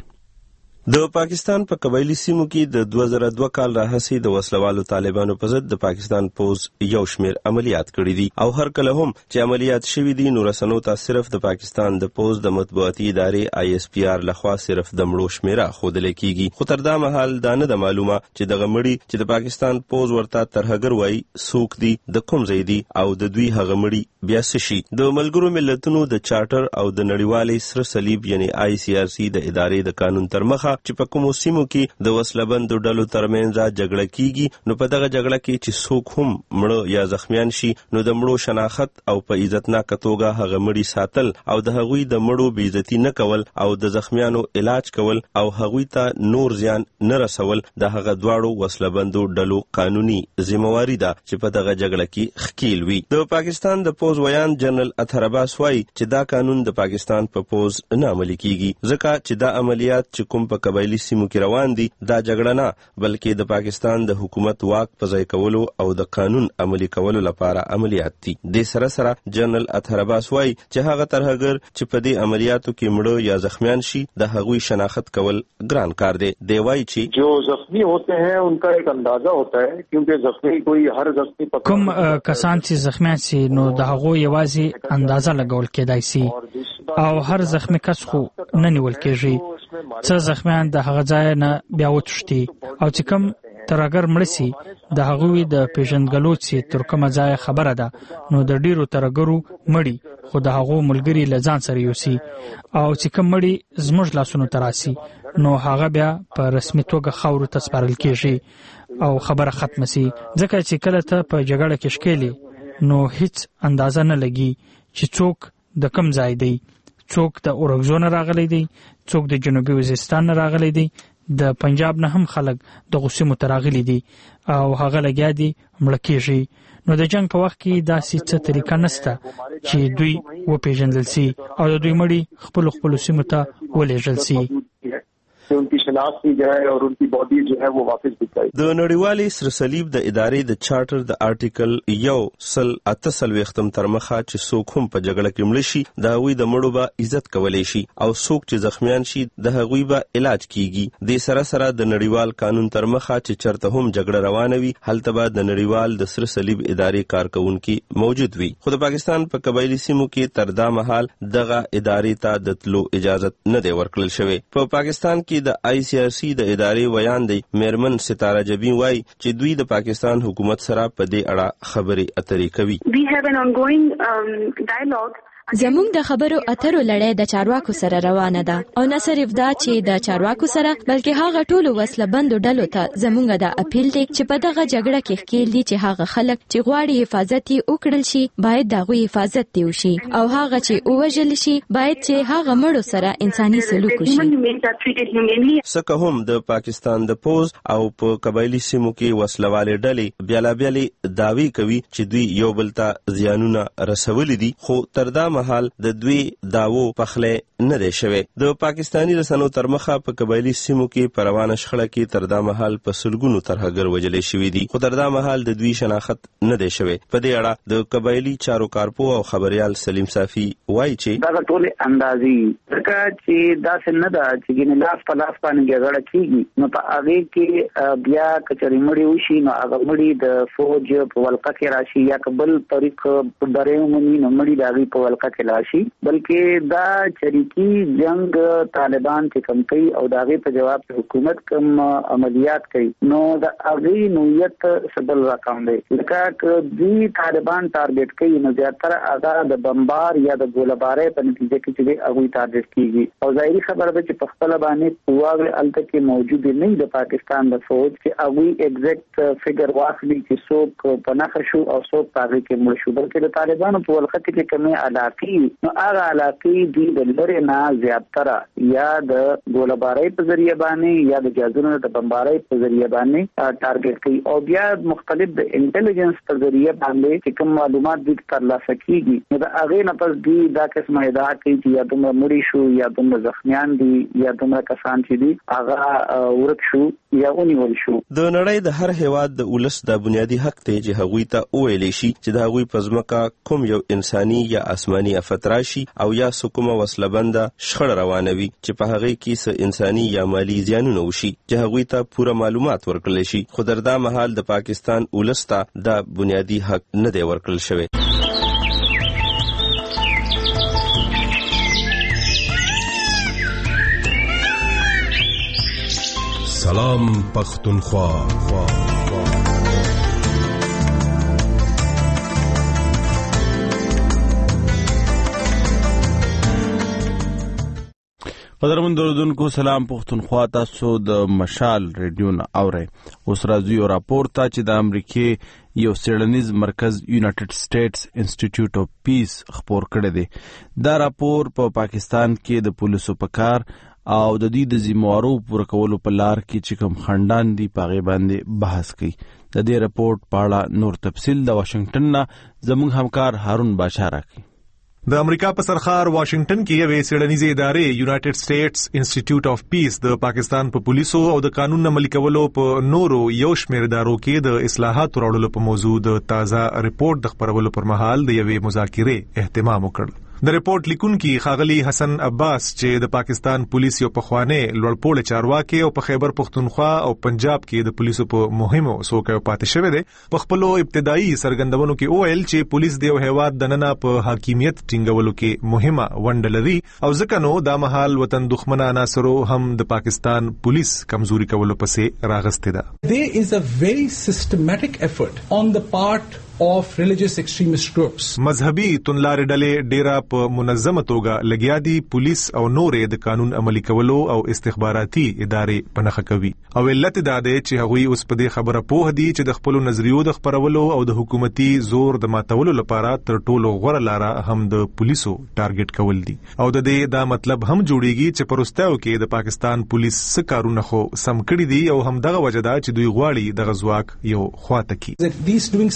[SPEAKER 2] د پاکستان په قبایلی سیمو کې د دوه زره دوه کال راهیسې د وسلوالو طالبانو په ضد د پاکستان پوز یو شمیر عملیات کړي دي او هر کله هم چې عملیات شوي دي نو رسنو ته صرف د پاکستان د پوز د مطبوعاتي ادارې آی اس پی آر لخوا صرف د مړو شمیره ښودل کیږي. خو تر دا مهال دا نه ده معلومه چې دغه مړي چې د پاکستان پوز ورته ترهګر وایي څوک دي، د کوم ځای دي او د دوی هغه مړي بیا څه شي. د ملګرو ملتونو د چارټر او د نړیوالې سره صلیب یعنی آی سی آر سی د ادارې د قانون تر مخه چې په کومو سیمو کې د وسلبندو ډلو ترمنځ جګړه کیږي نو په دغه جګړه کې چې څوک هم مړه یا زخمیان شي نو د مړو شناخت او په عزتناکه توګه هغه مړي ساتل او د هغوی د مړو بې عزتي نه کول او د زخمیانو علاج کول او هغوی ته نور زیان نه رسول د هغه دواړو وسلبندو ډلو قانوني ذمہواری ده چې په دغه جګړه کې ښکیل وي. د پاکستان د پوز ویان جنرال اطهر عباس وایي چې دا قانون د پاکستان په پوز نه عملي کیږي ځکه چې دا عملیات چې کوم په قبایلی سیمو کې روان دي دا جګړه نه بلکې د پاکستان د حکومت واک په ځای کولو او د قانون عملي کولو لپاره عملیات دي. د سره سره جنرال اطهر عباس وایي چې هغه ترهګر چې په دې عملیاتو کې مړه یا زخمیان شي د هغوی شناخت کول ګران کار دی. دی وایي چې
[SPEAKER 13] جو زخمی ہوتے ہیں ان کا ایک اندازہ ہوتا ہے کیونکہ زخمی کوئی هر زخمی کوم
[SPEAKER 14] کسان چې زخمیان سي نو د هغو یوازې اندازه لګول کېدای سي او هر زخمی کس خو نه نیول کېږي. څه زخمیان د هغه ځای نه بیا وتښتي او چې کوم ترهګر مړه سي د هغوی د پیژندګلو چې تر کومه ځای خبره ده نو د ډیرو ترهګرو مړي خو د هغو ملګري له ځان سره یوسي او چې کوم مړي زموږ لاسونو ته راسي نو هغه بیا په رسمي توګه خاورو ته سپارل کېږي او خبره ختمه سي. ځکه چې کله ته په جګړه کې ښکېلې نو هیڅ اندازه نه لګي چې څوک د کوم ځای دی، څوک د اورګزو نه راغلی دی، څوک د جنوبي وزیرستان نه راغلی دی، د پنجاب نه هم خلک د غسیمو ته راغلي دي او هغه لګیا دي مړه کېږي. نو د جنگ په وخت کې داسې څه طریقه نشته چې دوی وپېژندل سي او د دوی مړي خپلو خپلو سیمو ته ولېږل سي.
[SPEAKER 13] ان کی खिलाफ की जाए और उनकी बॉडी जो है वो वापस दिखाई।
[SPEAKER 2] د نړیوالې سره صلیب د ادارې د چارټر د آرټیکل یو سل اته ختم تر مخه چې څوک هم په جګړه کې مړ شي د هغوی د مړو به عزت کولی شي او څوک چې زخمیان شي د هغوی به علاج کیږي. د سره سره د نړیوال قانون تر مخه چې چرته هم جګړه روانه وي هلته به د نړیوال د سره صلیب ادارې کارکونکي موجود وي. خو د پاکستان په قبایلی سیمو کې تر دا مهال دغه ادارې ته د تلو اجازه نه دی ورکړل شوی. په پاکستان کې د آی سی آر سی د ادارې ویان دی میرمن ستاره جبی وای چې دوی د پاکستان حکومت سره په دې اړه خبرې اترې کوي.
[SPEAKER 15] We have an ongoing um, dialogue.
[SPEAKER 16] زموږ د خبرو اترو لړۍ د چارواکو سره روانه ده او نه صرف دا چې د چارواکو سره بلکې هغه ټولو وسله بندو ډلو ته زموږ د اپیل دی چې په دغه جګړه کې ښکیل دي چې هغه خلک چې غواړي حفاظت یې وکړل شي باید د هغوی حفاظت دی وشي او هغه چې ووژل شي باید چې هغه مړو سره انساني سلوک وشي.
[SPEAKER 2] څکه هم د پاکستان د پوز او په قبایلی سیمو کې وسلوالې ډلې بیلابیلې دعوی کوي چې دوی یو بل ته زیانونه رسولي دي خو تر دا مهال د دوی داوو پخله نه دی شوی. د پاکستانی رسنیو تر مخه په قبایلی سیمو کې پروانه شخړه کې تر دا مهال په سلګونو ترهګر وجلې شوی دي خو تر دا مهال د دوی شناخت نه دی شوی. په دې اړه د قبایلی چارو کارپو او خبريال سلیم صافي وایي چې
[SPEAKER 17] دا ټول اندازي ځکه چې دا څنګه دا چې ګینه لاس په لاس باندې جګړه کیږي نو په هغه کې بیا کچري مړی وشي نو هغه مړی د فوج په ولقه کې راشي یا قبل طریق په درېو منی نو مړی داوی په ولقه کې راشي بلکې دا چریکی جنگ طالبان چې کم کوي او داغه په جواب حکومت کم عملیات کوي نو د هغه نویت سبل رقم دی لکه دوی طالبان ټارګټ کوي نو زیاتره هغه د بمبار یا د ګولبارې په نتیجه کې چې هغه ټارګټ کیږي او ظاهري خبره ده چې په خپل باندې قواوې الته کې موجود نه د پاکستان د فوج چې هغه ایگزیکټ فګر واخلي چې څوک پناه شو او څوک هغه کې مړ شو بلکې د طالبانو په ولخت کې کمی علاقې نو هغه علاقې دی د لری نه زیاتره یا د ګولبارۍ په ذریعہ باندې یا د جازونو د بمبارۍ په ذریعہ باندې ټارګټ کوي او بیا مختلف د انټيليجنس په ذریعہ باندې چې کوم معلومات د ترلاسه کیږي نو دا هغه نه پس دی دا قسمه ادعا کوي چې یا دومره مړي شو یا دومره زخمیان دي یا دومره کسان چې دي هغه ورک شو یا ونیول شو.
[SPEAKER 2] د نړۍ د هر هیواد د ولس د بنیادی حق ته چې هغوی ته ویل شي چې د هغوی پزماکه کوم یو انساني یا آسماني افت راشي او یا سکومه وسلبنده شخړه روانوي چې په هغه کې څه انساني یا مالی زیانونه وشي چې هغوی ته پوره معلومات ورکړل شي خو دردا مهال د پاکستان ولس ته د بنیادی حق نه دی ورکړل شوی.
[SPEAKER 4] سلام پختونخوا
[SPEAKER 1] قدرمن اوریدونکو سلام پختونخوا تاسو د مشال ریډیو نه اورئ. اوس راځو یو راپور ته چې د امریکای یو څېړنیز مرکز یونایټډ سټیټس انسټیټیوټ اف پیس خبر کړی دی. دا راپور په پا پاکستان کې د پولیسو په کار او د دې د ذمہوارو پوره کولو په لار کې چې کوم خندان دي پاغه باندې بحث کوي. د دې راپورټ په اړه نور تفصیل د واشنگټن نه زموږ همکار هارون باشا راکړي.
[SPEAKER 18] د امریکا په سرخار واشنگټن کې یوې څېړنیزې ادارې یونایټډ سټیټس انسټیټیوټ اف پیس د پاکستان په پولیسو او د قانون عملي کولو په نورو یو شمېر ادارو کې د اصلاحات راوړلو په موضوع د تازه ریپورت د خبرولو پر مهال د یوې مذاکرې اهتمام وکړ. د ریپورت لیکونکي ښاغلي حسن عباس چې د پاکستان پولیس یو پخوانی لوړپوړی چارواکي او په خیبر پختونخوا او پنجاب کې د پولیسو په مهمو څوکیو پاتې شوی دی په خپلو ابتدایي څرګندونو کې وویل چې پولیس د یو هیواد دننه په حاکمیت ټینګولو کې مهمه ونډه لري او ځکه نو دا مهال وطن دښمنه عناصرو هم د پاکستان پولیس کمزوري کولو پسې راغستې ده.
[SPEAKER 19] There is a very systematic effort on the part of religious extremist groups.
[SPEAKER 18] مذهبي توندلارې ډلې ډېره په منظمه توګه لګیا دي پولیس او نورې د قانون عملي کولو او استخباراتي ادارې په نښه کوي او علت دا دی چې هغوی اوس په دې خبره پوه دي چې د خپلو نظریو د خپرولو او د حکومتي زور د ماتولو لپاره تر ټولو غوره لاره هم د پولیسو ټارګټ کول دي او د دې دا مطلب هم جوړیږي چې په وروستیو کې د پاکستان پولیس څه کارونه خو سم کړي دي او هم دغه وجه ده چې دوی غواړي دغه ځواک یو خواته کړي.
[SPEAKER 19] These doing something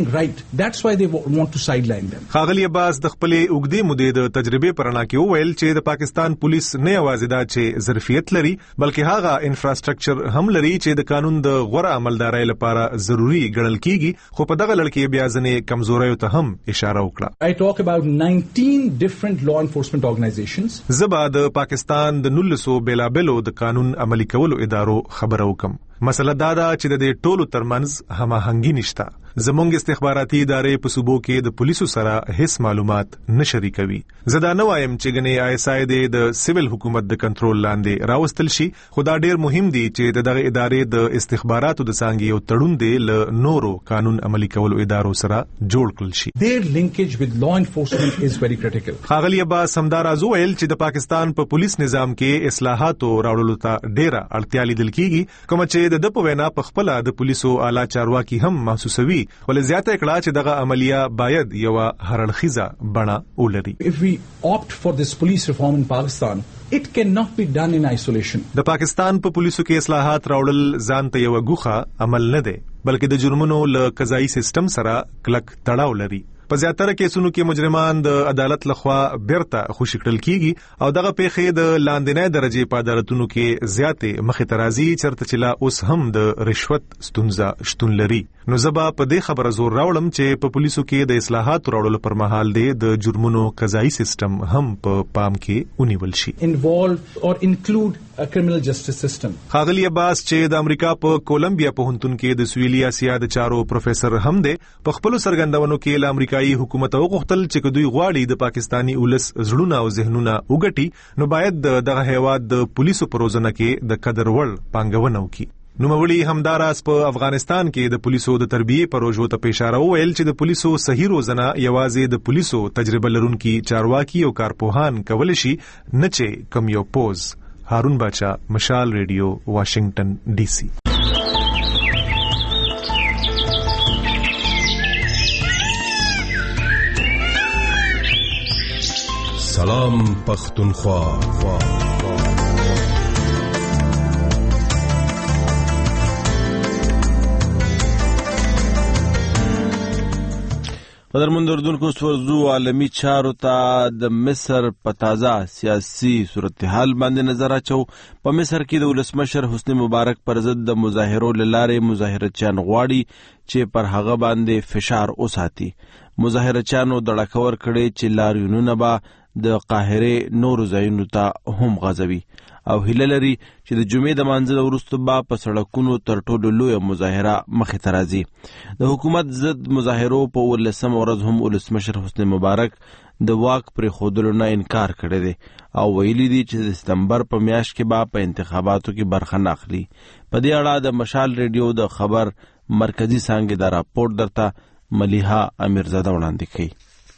[SPEAKER 19] right. That's why they want to sideline them.
[SPEAKER 18] خاغلی عباس د خپلې اوږدې مودې د تجربې پرانا کې وویل چې د پاکستان پولیس نه یوازې دا چې ظرفیت لري بلکې هغه انفراستراکچر هم لري چې د قانون د غوره عملدارۍ لپاره ضروری ګڼل کیږي خو په دغه لړ کې بیا ځنې کمزوریو ته هم اشاره وکړه.
[SPEAKER 19] I talk about nineteen different law enforcement organizations.
[SPEAKER 18] زبا د پاکستان د نولسو بیلابلو د قانون عملی کولو ادارو خبرو کوم. مسله دا ده چې د دې ټولو ترمنځ هماهنګي نشته. زمونږ استخباراتي ادارې په صوبو کې د پولیسو سره هیڅ معلومات نه شریکوي. زه دا نه وایم چې ګنې آی اس آی د سیویل حکومت د کنټرول لاندې راوستل شي خو دا ډیر مهم دی چې دغه ادارې د استخباراتو د څانګې یو تړون دی له نورو قانون عملی کولو ادارو سره جوړ کړل شي.
[SPEAKER 19] Their linkage with law enforcement is very critical.
[SPEAKER 18] خاغلی عباس همدار ازو ویل چې د پاکستان په پولیس نظام کې اصلاحاتو راوړلو ته ډیره اړتیا لیدل کیږي کوم چې د په وینا په خپل د پولیسو اعلی چارواکي هم محسوسوي ولې زیاته کړه چې دغه عملیه باید یو هرړخیزه بڼه ولري.
[SPEAKER 19] If we opt for this police reform in Pakistan, it cannot be done in isolation.
[SPEAKER 18] د پاکستان په پولیسو کې اصلاحات راوړل ځان ته یو غوخه عمل نه دی بلکې د جرمونو له قضایي سیستم سره کلک تړاو لري. په زیاتره کیسونو کې مجرمان د عدالت لخوا بیرته خوشی کړل کیږي او دغه پیښې د لاندنۍ درجه په عدالتونو کې زیاتې مخې ته راځي چرته چې لا اوس هم د رشوت ستونزه شتون لري. نو زبا په دې خبره زور راوړم چې په پولیسو کې د اصلاحات راوړلو پر مهال د جرمونو قضایي سیستم هم په پام کې ونیول شي.
[SPEAKER 19] Involve or include a criminal justice system.
[SPEAKER 18] خاغلی عباس چې د امریکا په کولمبیا پوهنتون کې د سویلي اسیا د چارو پروفیسور هم دی په خپل سرګندونو کې له امریکایي حکومت وغوښتل چې دوی غواړي د پاکستانی ولس زړونه او ذهنونه وګټي نو باید دغه هیواد د پولیسو پروژنه کې د قدر وړ پانګونه وکړي. نو مولي همداراس په افغانستان کې د پولیسو د تربیه پروژو ته اشاره وویل چې د پولیسو صحیح روزنه یوازې د پولیسو تجربه لرونکي چارواکي او کارپوهان کول شي نه چې کم یو پوز. هارون باچا، مشال ریډیو، واشنگټن ډي سي.
[SPEAKER 4] سلام پختونخوا.
[SPEAKER 1] قدرمن اردوونکو ورځو عالمي چارو ته د مصر په تازه سیاسي صورتحال باندې نظر اچو. په مصر کې د ولسمشر حسنی مبارک پر ضد د مظاهرو لاره مظاهرچیان غواړي چې پر هغه باندې فشار وساتي. مظاهرچیانو دړکور کړي چې لاریونونه به د قاهره نور ځایونو ته هم غځوي او هیله لري چې د جمعې د مانځه وروسته به په سړکونو تر ټولو لویه مظاهره مخې ته راځي. د حکومت ضد مظاهرو په ولسمه ورځ هم ولسمشر حسنی مبارک د واک پرې ښودلو نه انکار کړی دی او ویلي دي چې د ستمبر په میاشت کې به په انتخاباتو کې برخه نه اخلي. په دې اړه د مشال ریډیو د خبر مرکزی څانګې دا راپورټ درته ملیحه امیرزاده وړاندې کوي.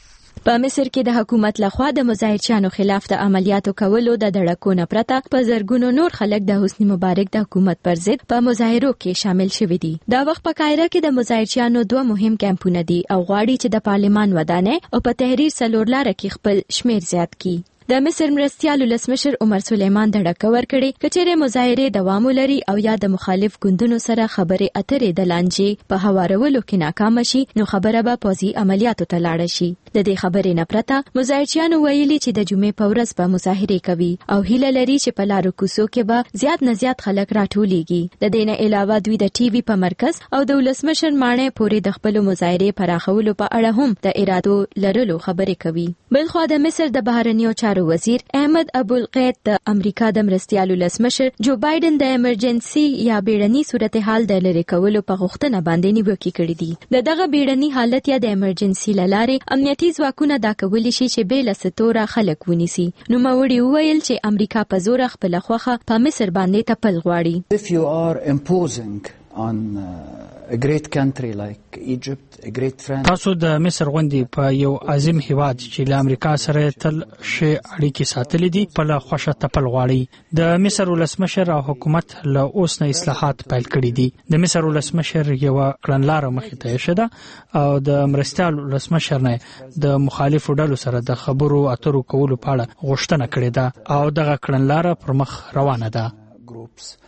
[SPEAKER 16] په مصر کې د حکومت لخوا د مظاهرچیانو خلاف د عملیاتو کولو د دړکونو پرته په زرګونو نور خلک د حسنی مبارک د حکومت پر ضد په مظاهرو کې شامل شوي دي. دا وخت په قاهره کې د مظاهرچیانو دوه مهم کمپونه دي او غواړي چې د پارلمان ودانۍ او په تحریر څلور لاره کې خپل شمیر زیات کړي. د مصر مرستیال ولسمشر عمر سلیمان دړکه ورکړي کچېره مظاهره دوام لري او یا د مخالف ګوندونو سره خبرې اترې د لانجې په هوارولو کې ناکام شي نو خبره به پوزي عملیاتو ته لاړ شي. د دې خبرې نه پرته مظاهرچیانو ویلي چې د جمعې په ورځ به مظاهره کوي او هیله لري چې په لارو کوڅو کې به زیات نه زیات خلک راټولېږي. د دې نه علاوه دوی د ټي وي په مرکز او د ولسمشر مانې پورې د خپل مظاهره پراخولو په اړه هم د ارادو لرلو خبرې کوي. بلخو د مصر د بهرنیو چارو وزیر احمد ابوالقید د امریکا د مرستیال ولسمشر جو بایدن د ایمرجنسي یا بیړني صورتحال د لری کولو په غوښتنه باندې نیوکه کړې دي. د دغه بیړني حالت یا د ایمرجنسي لاره امنیتي ځواکونه دا کولی شي چې بیل ستوره خلک ونیسي. نو موري ویل چې امریکا په زور خپل خوخه په مصر باندې تپل غواړي.
[SPEAKER 20] If you are imposing on uh, a great country like Egypt, a great friend.
[SPEAKER 14] تاسو د مصر غوندي په یو عظیم هیواد چې له امریکا سره تل شي اړیکې ساتلې دي په لا خوشا تپل غواړي. د مصر ولسمشر او حکومت له اوس نه اصلاحات پیل کړي دي. د مصر ولسمشر یو کړنلار مخې ته شده او د مرستیال ولسمشر نه د مخالفو ډلو سره د خبرو اترو کولو په اړه غوښتنه کړې ده او دغه کړنلار پر مخ روانه ده.
[SPEAKER 20] Groups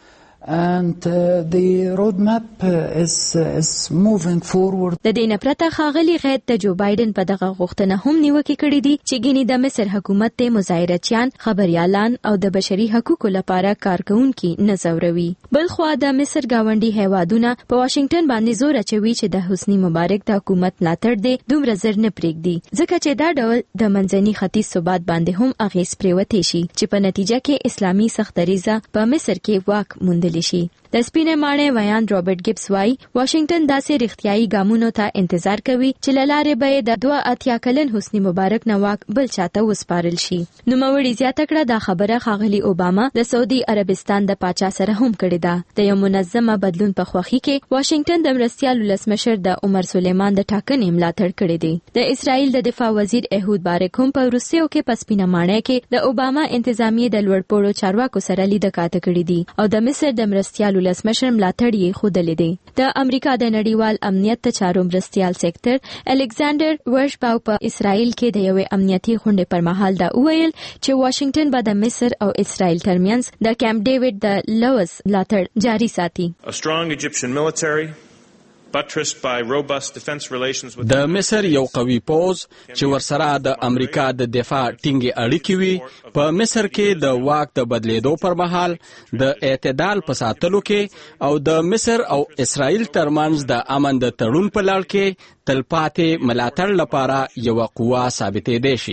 [SPEAKER 20] and uh, the roadmap uh, is uh, is moving forward.
[SPEAKER 16] د دې نه پرته ښاغلي غید د جو بایدن په دغه غوښتنه هم نیوکه کړې دي چې ګینې د مصر حکومت ته مظاهرچیان، خبريالان او د بشري حقوقو لپاره کارکونکي نه ځوروي. بل خو د مصر گاونډي هیوادونه په واشنگټن باندې زور اچوي چې د حسنی مبارک د حکومت ملاتړ دی دومره زر نه پرېږدي، ځکه چې دا ډول د منځني ختیځ ثبات باندې هم اغیز پریوتی شي چې په نتیجه کې اسلامي سختریزه په مصر کې واک موندل شي. د سپینې ماڼۍ ویان رابرټ ګیبس وايي واشنگټن داسې رښتیايي ګامونو ته انتظار کوي چې له لارې به د دوه اتیا کلن حسنی مبارک نه واک بل چاته وسپارل شي. نوموړي زیاته کړه دا خبره ښاغلي اوباما د سعودي عربستان د پاچا سره هم کړې ده. د یو منظمه بدلون په خوخي کې واشنگټن د مرستیال ولسمشر د عمر سلیمان د ټاکنې ملاتړ کړی دی. د اسرائیل د دفاع وزیر احود بارک هم په روسیو کې په سپینه ماڼۍ کې د اوباما انتظامیې د لوړپوړو چارواکو سره لیدکاته کړې دي او د مصر د مرستیال ولسمشر ملاتړ یې ښودلی دی. د امریکا د نړیوال امنیت د چارو مرستیال سیکټر الکساندر ورشباو په اسرائیل کې د یوې امنیتي غونډې پر مهال دا وویل چې واشنگټن به د مصر او اسرائیل ترمنځ د کیمپ ډیوډ د لوس ملاتړ جاري ساتي.
[SPEAKER 21] A strong Egyptian military buttressed by robust defense relations with
[SPEAKER 22] د مصر یو قوي پوځ چې ورسره د امریکا د دفاع ټینګې اړیکې وي په مصر کې د واک د بدلیدو پر مهال د اعتدال په ساتلو کې او د مصر او اسرائیل ترمنځ د امن د تړون په لړ کې تلپاتې ملاتړ لپاره یو قوه ثابتې دی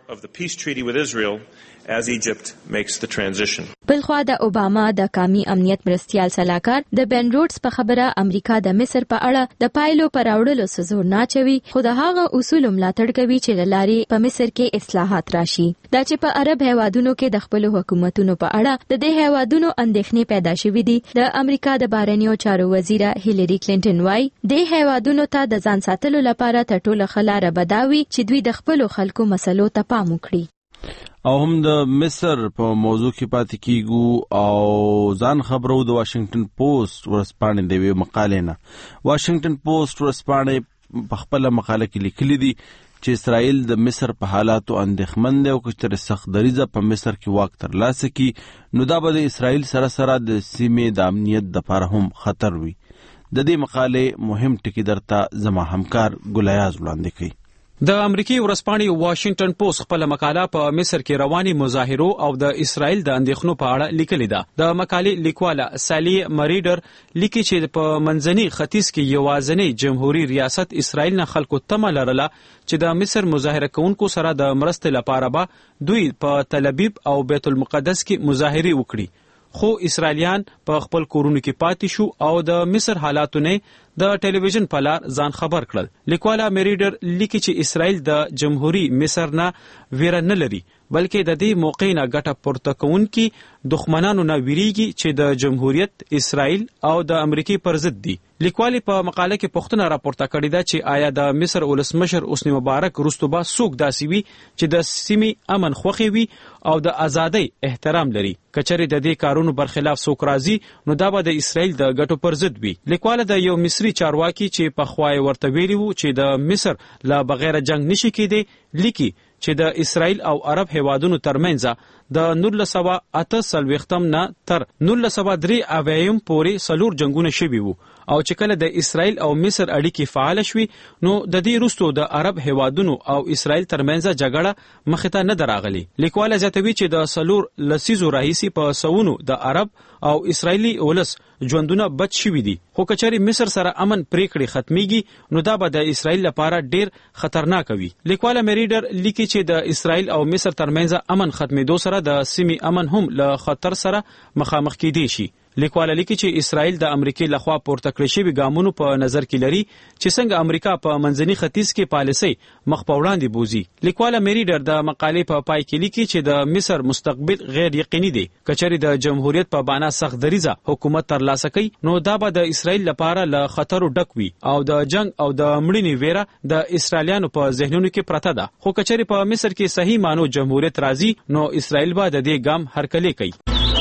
[SPEAKER 22] شي
[SPEAKER 21] as Egypt makes the transition.
[SPEAKER 16] بلخوا د اوباما د قومي امنیت مرستیال سلاکار د بن روډز په خبره امریکا د مصر په اړه د پایلو پر راوړلو څه زور نه اچوي، خو د هغه اصول ملاتړ کوي چې د لارې په مصر کې اصلاحات راشي. دا چې په عرب هیوادونو کې د خپل حکومتونو په اړه د دې هیوادونو اندېښنې پیدا شوې دي. د امریکا د بهرنیو چارو وزیره هیلری کلینټن وايي د هیوادونو ته د ځان ساتلو لپاره تر ټولو ښه لاره به دا وي چې دوی د خپلو خلکو مسلو ته پام وکړي.
[SPEAKER 1] او هم د مصر په موضوع کې پاتې کیږو او ځان خبرو د واشنگټن پوسټ ورسپانې د وی مقالې نه. واشنگټن پوسټ ورسپانې په خپل مقاله کې لیکلي دي چې اسرائیل د مصر په حالاتو اندېښمن دی او کچره سخت دریزه په مصر کې واک ترلاسه کی نو دا به د اسرائیل سره سره د سیمې د امنیت لپاره هم خطر وي. د دې مقالې مهم ټکی درته زما همکار ګلیاز وړاندې کوي.
[SPEAKER 23] د امریکای ورځپاڼې واشنگټن پوسټ خپل مقاله په مصر کې رواني مظاهرو او د اسرائیل د اندېښنو په اړه لیکلې ده. د مقالې لیکواله سالی مریډر لیکي چې په منځني ختیځ کې یوازینی جمهوریت ریاست اسرائیل نه خلکو تمه لرله چې د مصر مظاهره کوونکو سره د مرستې لپاره به دوی په تل ابیب او بیت المقدس کې مظاهره وکړي، خو اسرائیلیان په خپل کورونو کې پاتې شو او د مصر حالاتو نه د ټلویزیون په لار ځان خبر کړل. لیکواله مریډر لیکي چې اسرائیل د جمهوریت مصر نه ویره نه لري، بلکې د دې موقع نه ګټه پورته کوونکي دښمنانو نه ویریږي چې د جمهوریت اسرائیل او د امریکای پر ضد دي. لیکوالي په مقاله کې پوښتنه راپورته کړې ده چې آیا د مصر ولسمشر حسنی مبارک وروسته به څوک داسې وي چې د سیمې امن خوښي وي او د ازادۍ احترام لري. کچره د دې کارونو برخلاف څوک راځي نو دا به د اسرائیل د ګټو پر ضد وي. لیکواله د یو مصری چارواکي چې په خوای ورته ویلي وو چې د مصر لا بغیر جنگ نشي کېدی لیکي چې د اسرائیل او عرب هیوادونو ترمنځ د نولس سوه اته څلوېښتم نه تر نولس سوه درې اویایم پورې څلور جنگونه شوي وو او چې کله د اسرائیل او مصر اړیکې فعال شوي نو د دې وروسته د عرب هیوادونو او اسرائیل ترمنځ جګړه مخې ته نه دراغلي. لیکواله زیاتوي چې د څلور لسیزو راهیسې په سوونو د عرب او اسرائیلي ولس ژوندونه بد شوي دي، خو کچاري مصر سره امن پریکړې ختميږي نو دا به د اسرائیل لپاره ډیر خطرناک وي. لیکواله مریډر لیکي چې د اسرائیل او مصر ترمنځ امن ختمېدو سره د سیمې امن هم له خطر سره مخامخ کېدی شي. لیکواله لیکي چې اسرائیل د امریکای لخوا پورته کړی شوی ګامونو په نظر کې لري چې څنګه امریکا په منځني ختیځ کې پالیسي مخ په وړاندې بوزي. لیکواله مریډر د مقالې په پای کې لیکي چې د مصر مستقبل غیر یقیني دی. کچري د جمهوریت په بنا سخت دریزه حکومت ترلاسه کوي نو دا به د اسرائیل لپاره له خطر ډک وي او د جنگ او د مړینې ویره د اسرائیلیانو په ذهنونو کې پرته ده. خو کچري په مصر کې صحیح مانو جمهوریت راځي نو اسرائیل به د دې ګام هرکلی کوي.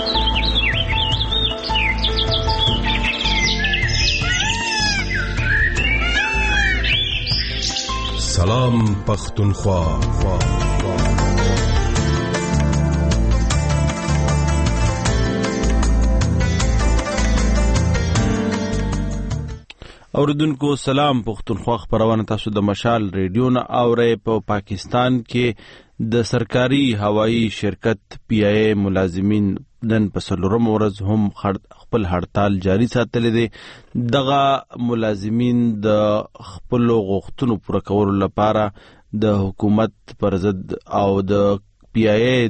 [SPEAKER 4] سلام پختونخوا.
[SPEAKER 1] اوریدونکو سلام پښتونخوا خبرونه تاسو د مشال ریډیو نه اورئ. په پا پاکستان کې د سرکاري هوایی شرکت پی آی اے ملازمین نن په څلورم ورځ هم خپل هړتال جاری ساتلی دی. دغه ملازمین د خپل غوښتنو پوره کولو لپاره د حکومت پر ضد او د پی آی اے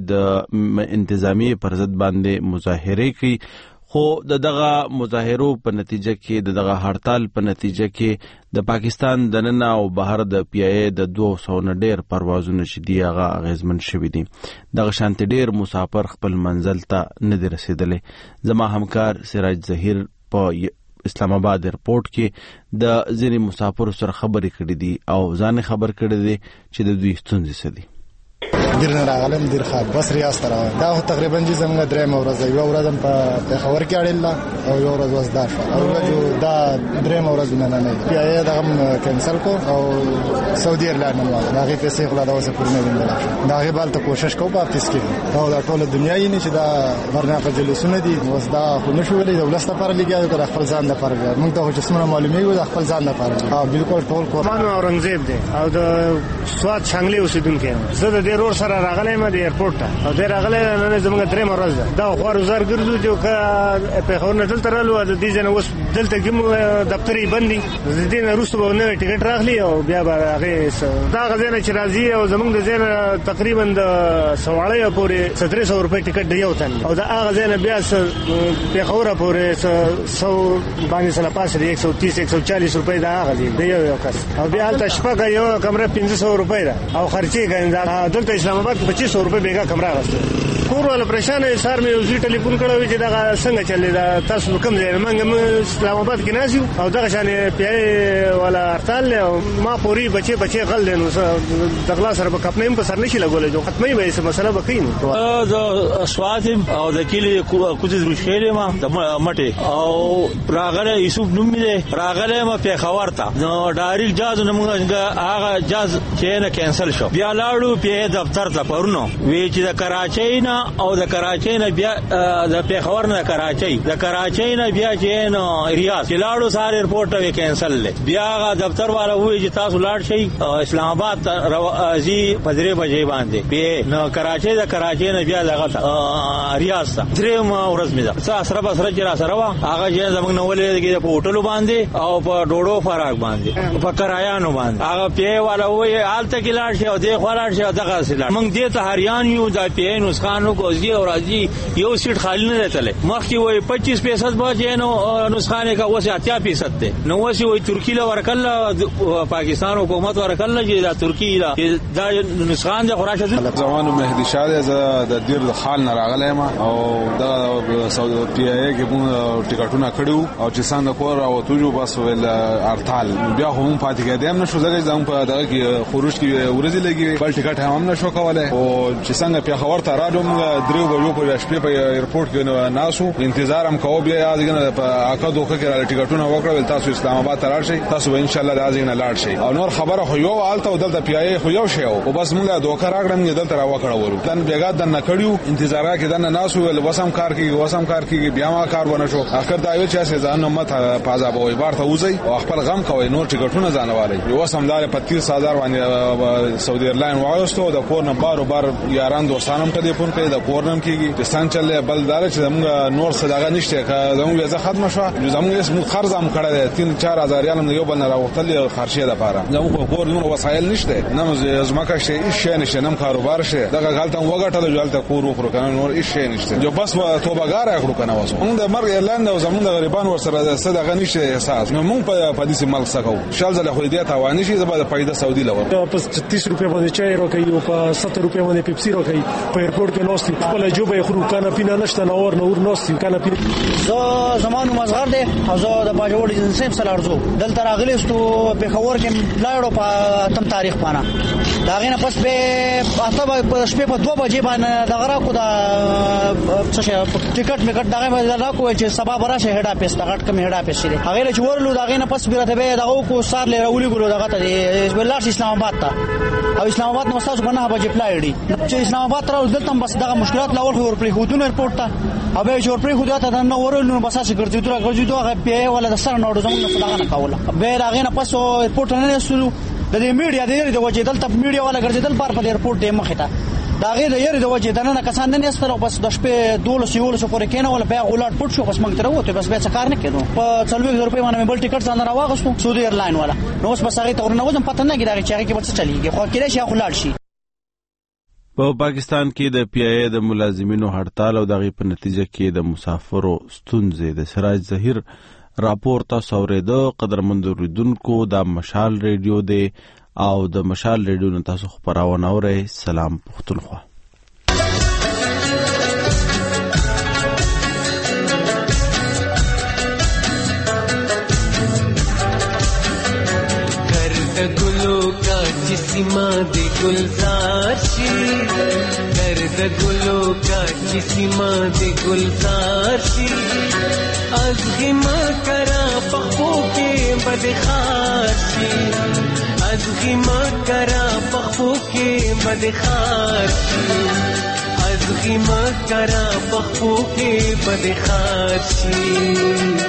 [SPEAKER 1] د انتظامی پر ضد باندې مظاهره کوي، خو د دغه مظاهرو په نتیجه کې د دغه هړتال په نتیجه کې د پاکستان د ننه او بهر د پی آی اے د دوه سوه نه ډیر پروازونه چې دي هغه اغیزمن شوي دي. دغه شانتي ډیر مسافر خپل منزل ته نه دي رسیدلی. زما همکار سراج ظهیر په اسلام آباد ایرپورټ کې د ځینې مسافرو سره خبرې کړې دي او ځان خبر کړی دی چې د دوی ستونزې څه دي.
[SPEAKER 3] دیر نه راغلم دیر خاط بس ریاض ته راغلم. دا تقریبا چې زموږ درېمه ورځ ده. یوه ورځ په پېښور کې اړیله او یوه ورځ وزدار شوه او ورځ دا درېمه ورځ نه نه نه بیا یې دغه کینسل کو او سعودي ایرلاین نه واغله. هغې پیسې خو لا د اوسه پورې نه ویندلی شوه. د هغې به هلته کوشش کوو په اپتیس کې او دا ټوله دنیا یې نه چې دا برناقه جلوسونه دي. اوس دا خو نه شو ویلی د ولس لپاره لګیا دی که د خپل ځان لپاره لګیا. موږ ته خو چې څومره معلومېږي د خپل ځان لپاره او بالکل ټول کور
[SPEAKER 6] مان اورنګزیب دی او د سوات شانګلې اوسېدونکی یم. زه د دې رور سره راغلی یم د ایرپورټ ته او دی راغلی نن زموږ درېیمه ورځ ده. دا خوا روزار ګرځو چې که پېښور نه دلته رالو د دې ځای نه اوس دلته کې دفتر یې بند دي. د دې نه وروسته به نوی ټکټ راخلي او بیا به هغې دا هغه ځای نه چې راځي او زموږ د ځای نه تقریبا د سواړیو پورې څه درې سوه روپۍ ټکټ د یو تن او د هغه ځای نه بیا پېښوره پورې سو باندې سره پاسه د یک سو تیس یک سو چالیس روپۍ د هغه ځای د یو یو کس او بیا هلته شپه که یو کمره پنځه سوه روپۍ ده او خرچې کوي. دلته اسلام آباد کې پچیس سوه روپۍ بیګا کمره اخیسته. کور والا پریشان دی. سهار مې یو زوی ټلیفون کړی و چې دغه څنګه چلې ده تاسو کوم ځای موږ اسلام آباد کې ناست یو او دغه شانې پی آی والا هړتال دی او ما پورې بچې بچې غل دی نو د غلا سره به کپنۍ هم په سر نشي لګولی جو ختموي به یې څه مسله به کوي. نو
[SPEAKER 7] زه سوات یم او د کلي کوڅې روشخیل یم د مټې او راغلی یوسف نوم مې دی. راغلی یم پېښور ته نو ډایرکټ جاز نه موږ هغه جاز چې نه کینسل شو. بیا لاړو پی آی دفتر ته پرونو وی چې د کراچۍ نه او د کراچۍ نه بیا د پېښور نه کراچۍ د کراچۍ نه بیا چې نو ریاض چې لاړو سار ایرپورټ ته کینسل لې. بیا هغه دفتر والا وی چې تاسو لاړ شئ اسلام آباد ته راځي په درې بجې باندې بیا نو کراچۍ د کراچۍ نه بیا دغه ریاض ته درېم ورځ مې ده څه سره به سره چې را سره وه هغه چې زموږ نه ولې په هوټلو باندې او په ډوډو فراق باندې په کرایانو باندې هغه پی آی والا وی هلته کې لاړ شي او دې خوا لاړ شي او دغه سې لاړ. موږ دې ته حریان یو د پی آی نسخانو کوزي او راځي یو سیټ خالی نه دی. مخکې وایي پچیس فیصد به چې نو نسخانې کا اوس اتیا فیصد دی. نو اوس یې وایي ترکي له ورکړله پاکستان حکومت ورکړله چې دا ترکي دا نسخان دی خو راشه.
[SPEAKER 24] زمانو مهدي شاه دی. زه د دیر د خال نه راغلی یم او دغه پی آی اې کې موږ ټکټونه کړي وو او چې څنګه د کور راوتو جو بس ویل هړتال بیا خو موږ پاتې کېدی هم نه شو ځکه چې زموږ په دغه کې خروج کې ورځې لګي بل ټکټ هم نه شو کولی او چې څنګه پېښور ته راغلو موږ درې بجو پورې شپې په ایرپورټ کې ناسو انتظار هم کوو. بیا یاد کنه په اکا دوکه کې را ټکټونه وکړل تاسو اسلام آباد ته لاړ شئ تاسو به ان شاء الله راځي نه لاړ شئ او نور خبره خو یو حالت او دلته پی آی خو یو شی او بس موږ دوکه راغړم دلته را وکړو ورو دن بیګا دن نکړیو انتظار کې دن ناسو ول وسم کار کې وسم کار کې بیا ما کار ونه شو. اخر دا یو چې ځان مت پازاب وای بار ته وځي او خپل غم کوي نور ټکټونه ځانوالي یو وسم دار په تیس هزار باندې سعودي ایرلاین وایستو د کور نه بارو بار یاران دوستانم ټلیفون کوي د کورنم کېږي چې څنګه چلې بل دار چې موږ نور صدقه نشته که زموږ ویزه ختم شو زموږ اسم خرج هم کړی تین چار هزار ریال یو بل نه راوختل خرچې لپاره زموږ کور نور وسایل نشته نه زمکه شي هیڅ شي نشته نه کاروبار شي دغه غلطه وګټل جوړته کور وخرو کنه نور هیڅ شي نشته جو بس توبګار کړو کنه واسو موږ د مرګ اعلان او زموږ غریبان ور سره صدقه نشته احساس نو موږ په دې ملک سکو شال زله خو دې ته وانی شي زبر پیدا سعودي لور
[SPEAKER 6] په تیس روپیا باندې چای راکې او په ستر روپیا باندې پیپسي راکې په ایرپورټ کې نوستي خپل جوبه خرو کنه پینا نشته نور نور نوستي کنه پی
[SPEAKER 25] زه زمانو مزغر دی او زه د باجوړ جنسیم سره ارزو دلته راغلی ستو په خبر کې لاړو په تم تاریخ پانا دا غینه پس به اته په شپې په دوه بجې باندې دغه را کو دا څه ټیکټ میکټ دغه باندې را کو چې سبا براشه هډا پیس دغه کم هډا پیس دی هغه چې ورلو دا غینه پس بیرته به دغه کو سار لري ولي ګلو دغه ته بلار اسلام آباد ته او اسلام آباد نو تاسو باندې به پلایډي چې اسلام آباد تر دلته بس دغه مشکلات لاول خو ورپرې خودونه رپورټ ته او به چې ورپرې خودیا ته نه ورول نو بس اسې ګرځي دوه ګرځي دوه په ولا د سره نوړو زموږ څخه نه کوله به راغې نه پسو رپورټ نه رسولو د دې میډیا د دې وجه دلته میډیا ولا ګرځیدل بار په رپورټ یې مخه ته دا غیر د یری د وجه دنه کسان نه نستره بس د شپې دوله سیول سو پورې کینه ولا بیا غولات پټ شو بس موږ تر وته بس به څه کار نه کېدو په څلوي روپۍ باندې بل ټیکټ ځان راوغستو سعودي ایرلاین ولا نو اوس بس هغه تور نه وځم پته نه کیږي چې هغه کې څه چلیږي خو کله شي غولات شي
[SPEAKER 1] په پاکستان کې د پی ای د ملازمینو هړتال او دغه په نتیجه کې د مسافرو ستونزې د سراج ظهیر راپور تاسو اورېدو قدرمن اوریدونکو د مشال ریډیو دی او د مشال ریډیو نه تاسو خبرونه اورئ. سلام پختونخوا.
[SPEAKER 5] درد گلو کا جسمہ دے گلزار شی درد گلو کا جسمہ دے گلزار شی از غما کرا پخو کے بدخار شی از غما کرا پخو کے بدخار شی از غما کرا پخو کے بدخار شی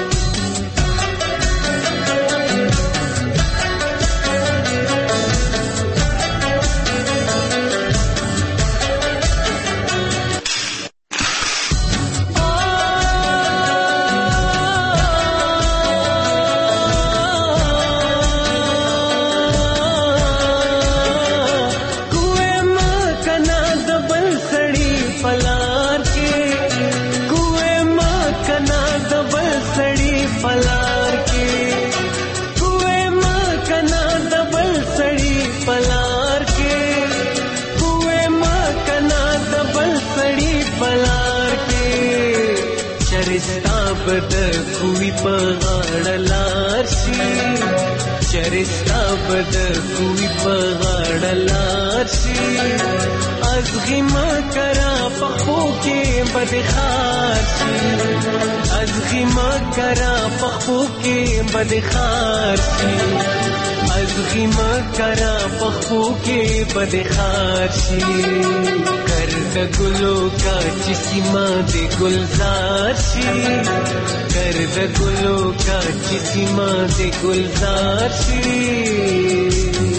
[SPEAKER 5] بد کوئی پغاړلار شي چرستا بد کوئی پغاړلار شي از غما کرا پخو کې بدخار شي از غما کرا پخو کې بدخار شي از غما کرا پخو کې بدخار شي کرد گلو کا چسیما دے گلزار شی کرد گلو کا چسیما دے گلزار شی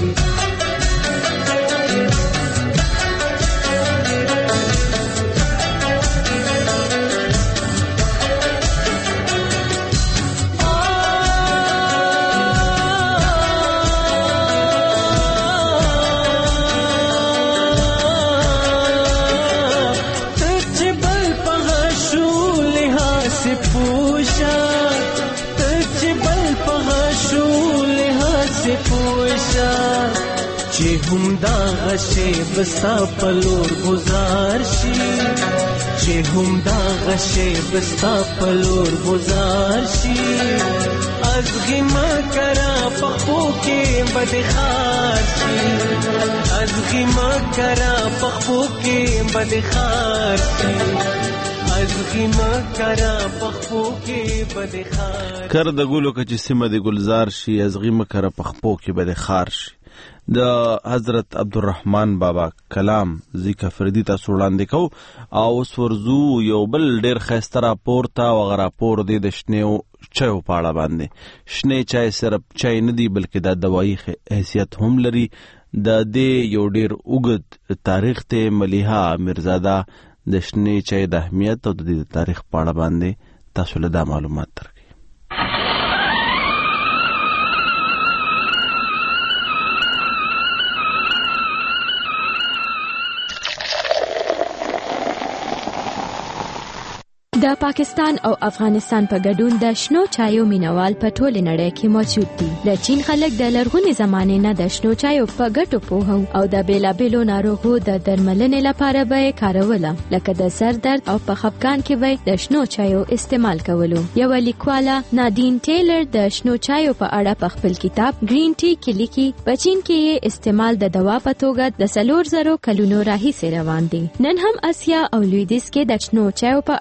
[SPEAKER 5] هم دا غشے بستا پلور گزار شی چې هم دا غشے بستا پلور گزار شی از غما کرا پخو کې بدخار شي از غما کرا پخو کې بدخار شي از غما کرا پخو کې بدخار
[SPEAKER 1] کر د ګلو کچ سیمه د گلزار شي از غما کرا پخو کې بدخار شي د حضرت عبدالرحمن بابا کلام ذکر فردی تاسو وړاندې کو او سورزو یو بل ډیر خسته راپور تا او راپور دی د شنو چایو پاړه باندې شنه چای صرف چای نه دی بلکې د دوايي حیثیت هم لري د دې یو ډیر اوږد تاریخ ته ملیحه میرزاده د شنه چای د اهمیت او د تاریخ پاړه باندې تاسو له معلومات تر
[SPEAKER 16] د پاکستان او افغانستان په ګډون د شنو چایو مینوال په ټوله نړۍ کې موجود دي. د چین خلک د لرغونې زمانې نه د شنو چایو په ګټو پوهه او د بیلابیلو ناروغو د درملنې لپاره به کاروله لکه د سر درد او په خپګان کې به د شنو چایو استعمال کولو. یو لیکواله نادین ټیلر د شنو چایو په اړه په خپل کتاب گرین ټی کې لیکي په چین کې یې استعمال د دوا په توګه د سلور زرو کلونو راهیسې روان دي. نن هم اسیا او لویدیځ کې د شنو چایو په اړه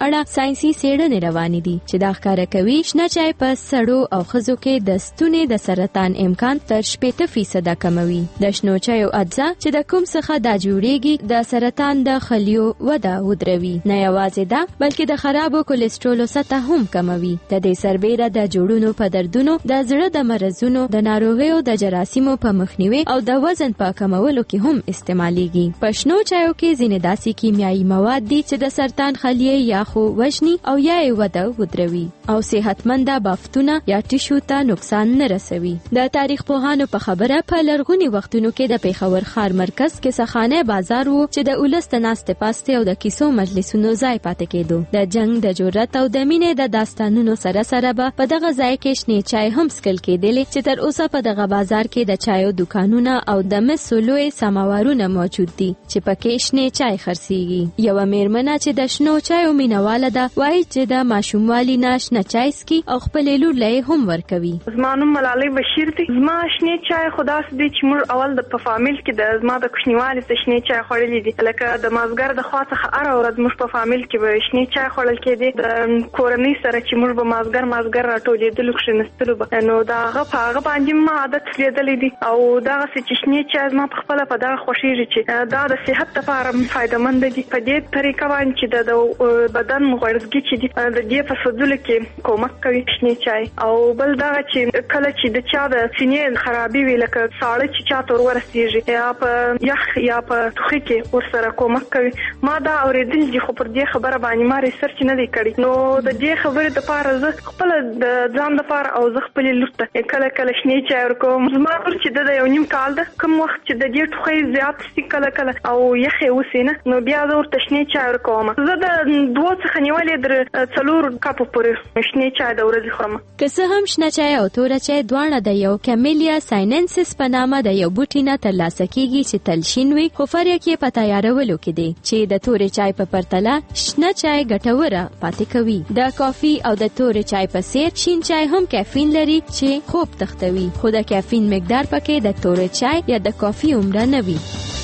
[SPEAKER 16] ساينسي څېړنې روانې دي چې دا ښکاره کوي شنه چای په سړو او ښځو کې د ستوني د سرطان امکان تر شپږ فیصده کموي. د شنو چایو اجزا چې د کوم څخه دا جوړیږي د سرطان د خلیو وده ودروي. نه یوازې دا بلکې د خرابو کولیسټرول سطح هم کموي. د دې سربېره د جوړونو په دردونو، د زړه د مرزونو، د ناروغیو د جراثیمو په مخنیوي او د وزن په کمولو کې هم استعمالېږي. په شنو چایو کې ځینې داسې کیمیاوي مواد دي چې د سرطان خلیې یا خو وژني او یا یې وده ودروي او صحتمند بافتونه یا ټیشو ته نقصان نه رسوي. د تاریخ پوهانو په خبره په لرغوني وختونو کې د پیښور ښار مرکز کې سخانه بازار وو چې د ولس د ناستې پاستې او د کیسو مجلسونو ځای پاتې کېدو. د جنگ، د جرأت او د مینې د داستانونو سره سره به په دغه ځای کې شنې چای هم څښل کېدلې چې تر اوسه په دغه بازار کې د چایو دکانونه او د مسو لوی سماوارونه موجود دي چې پکې شنې چای خرڅېږي. یوه میرمنه چې د شنو چایو مینواله ده وایي چې د ماشوموالي نه شنه چای څښي او خپلې لور له یې هم ورکوي.
[SPEAKER 15] زما نوم ملالۍ بشیر دی. زما شنې چای خو داسې دی چې موږ اول د په فامیل کې د زما د کوچنیوالي څخه شنې چای خوړلي دي. لکه د مازګر د خوا څخه هره ورځ موږ په فامیل کې به شنې چای خوړل کېدی. د کورنۍ سره چې موږ به مازګر مازګر راټولېدلو کښېنستلو به نو د هغه په هغه باندې ما عادت لیدلی دي او دغسې چې شنې چای زما په خپله په دغه خوښېږي چې دا د صحت لپاره فایدهمند دي. په دې طریقه باندې چې د بدن غوړزګي چې دي د دې په سوځولو کې کومک کوي شنې چای. او بل دغه چې کله چې د چا د سینې خرابي وي لکه ساړه چې چا ته ورورسېږي یا په یخ یا په ټوخي کې ورسره کومک کوي. ما دا اورېدلي دي خو پر دې خبره باندې ما ریسرچ نه دی کړی. نو د دې خبرې دپاره زه خپله د ځان دپاره او زه خپلې لور ته کله کله شنې چای ورکوم. زما لور چې ده د یو نیم کال ده، کوم وخت چې د دې ټوخی زیات سي کله کله او یخې وسي نه نو بیا زه ورته شنې چای ورکوم. زه د دوو څخه نیولې تر څلورو کپو پورې شنې چای د ورځې خورم.
[SPEAKER 16] که څه هم شنه چای او توره چای دواړه د یو کیمیلیا سایننسس په نامه د یو بوټي نه ترلاسه کیږي چې تلشین وي، خو فرق یې په تیارولو کې دی چې د تورې چای په پرتله شنه چای ګټوره پاتې کوي. د کافي او د تورې چای په څیر شین چای هم کافین لري چې خوب تښتوي، خو د کافین مقدار پکې د تورې چای یا د کافي عمره نه وي.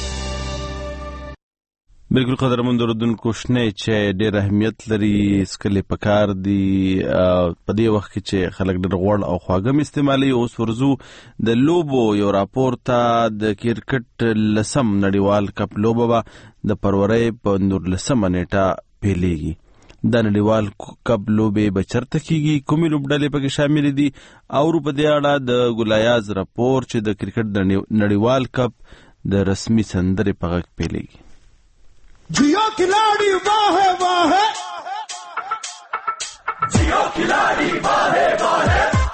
[SPEAKER 1] بالکل قدرمن اوردونکو، شنه چای ډېر اهمیت لري، سکلې پکار دي په دې وخت کې چې خلک ډېر غوړ او خواږه استعمالوي. اوس ورزو د لوبو یو راپور ته. د کرکټ لسم نړیوال کپ لوبه به د فروری په نولسمه نیټه پیلېږي. د نړیوال کپ لوبې به چېرته کېږي، کومې لوبډلې پکې شاملې دي او په دې اړه د ګلایاز راپور چې د کرکټ د نړیوال کپ د رسمي سندرې په غږ پیلېږي.
[SPEAKER 5] जियो खिलाड़ी वाह वाह, जियो खिलाड़ी वाह वाह.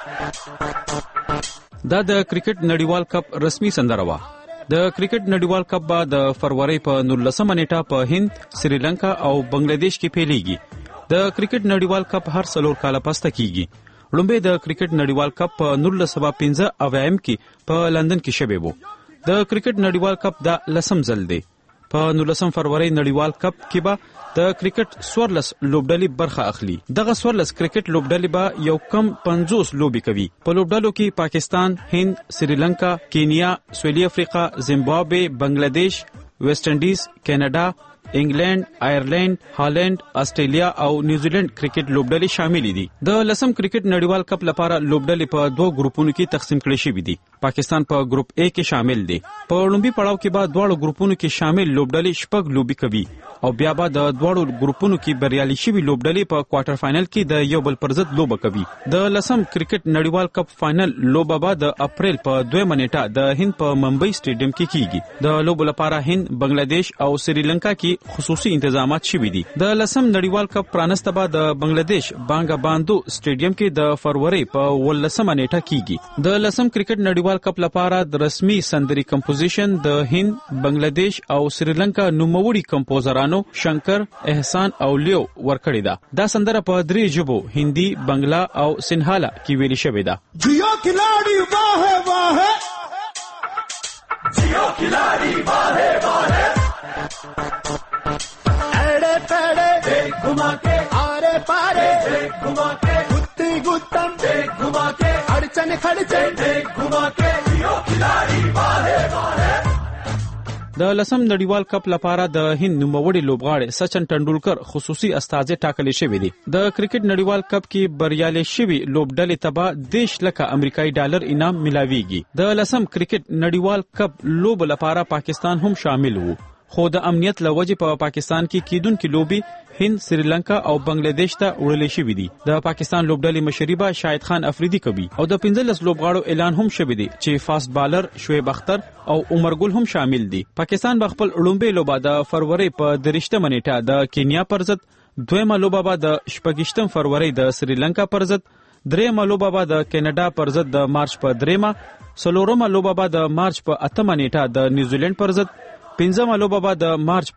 [SPEAKER 23] دا د کرکټ نړیوال کپ رسمي سندره وه. د کرکټ نړیوال کپ به د فروری په نولسمه نیټه په هند، سریلانکا او بنگلاديش کې پیلېږي. د کرکټ نړیوال کپ هر څلور کاله پسته کیږي. لومبه د کرکټ نړیوال کپ په نولس سوه پنځه اویا کې په لندن کې شوی وو. د کرکټ نړیوال کپ دا لسم ځل دی. په نولسم فروری نړیوال کپ کې به د کرکټ سورلس لوبډلې برخه اخلي. دغه سورلس کرکټ لوبډلې به یو کم پنځوس لوبې کوي. په لوبډلو کې پاکستان، هند، سریلانکا، کینیا، سویلي افریقا، زیمبابوے، بنگلاديش، ویسټ انډیز، کینیډا، انګلند، آیرلند، هالند، استرالیا او نیوزیلند کرکټ لوبډلې شامل دي. د لسم کرکټ نړیوال کپ لپاره لوبډلې په دوه ګروپونو کې تقسیم کړي شوې دي. پاکستان په ګروپ A کې شامل دی. په لومړي پړاو کې به دواړو ګروپونو کې شامل لوبډلې شپږ لوبې کوي او بیا به د دواړو ګروپونو کې بریالي شوي لوبډلې په کوارټر فائنل کې د یو بل پر ضد لوبه کوي. د لسم کرکټ نړیوال کپ فائنل لوبه به د اپریل په دویمه نیټه د هند په ممبئی سټیډیم کې کیږي. د لوبو لپاره هند، بنگلاديش او سریلانکا کې خصوصي انتظامات شوي دي. د لسم نړیوال کپ پرانسته به د بنگلاديش بانګا باندو سټیډیم کې د فروری په ولسمه نیټه کیږي. د لسم کرکټ نړیوال کپ لپاره د رسمي سندري کمپوزیشن د هند، بنگلاديش او سریلانکا نوموړي کمپوزرانو شنکر، احسان او لیو ورکړی ده. دا سندره په درې ژبو هندي، بنگلا او سنهالا کې ویل شوې ده.
[SPEAKER 5] जियो खिलाड़ी वाह वाह, जियो खिलाड़ी वाह वाह. एड़े पेड़े देख घुमा के, आरे पारे देख घुमा के, गुत्ती गुत्तम देख घुमा के, अड़चन खड़चन देख घुमा के, जियो खिलाड़ी वाह वाह.
[SPEAKER 23] د لسم نړیوال کپ لپاره د هند نوموړي لوبغاړي سچن ټنډولکر خصوصي استازي ټاکل شوی دی. د کرکټ نړیوال کپ کې بریالي شوی لوبډلې تبا دیش لکه امریکایي ډالر انعام ملاويږي. د لسم کرکټ نړیوال کپ لوب لپاره پاکستان هم شامل وو، خو د امنیت لوجې په پا پاکستان کې کیدونکې لوبي هند، سریلانکا او بنگلاديش ته وړل شوې دي. د پاکستان لوبډلې مشري به شاهد خان افریدي کوي او د پنځلس لوبغاړو اعلان هم شوی دی چې فاست بالر شعیب اختر او عمر ګل هم شامل دي. پاکستان به خپل لومبي لوبه د فروری په درشتمه نیټه د کینیا پر ضد، دویمه لوبه به د شپږشتم فروری د سریلانکا پر ضد، درېمه لوبه به د کینیډا پر ضد د مارچ په دریمه، څلورمه لوبه به د مارچ په اتمه نیټه د نیوزیلند پر ضد، پنځمه لوبه به د مارچ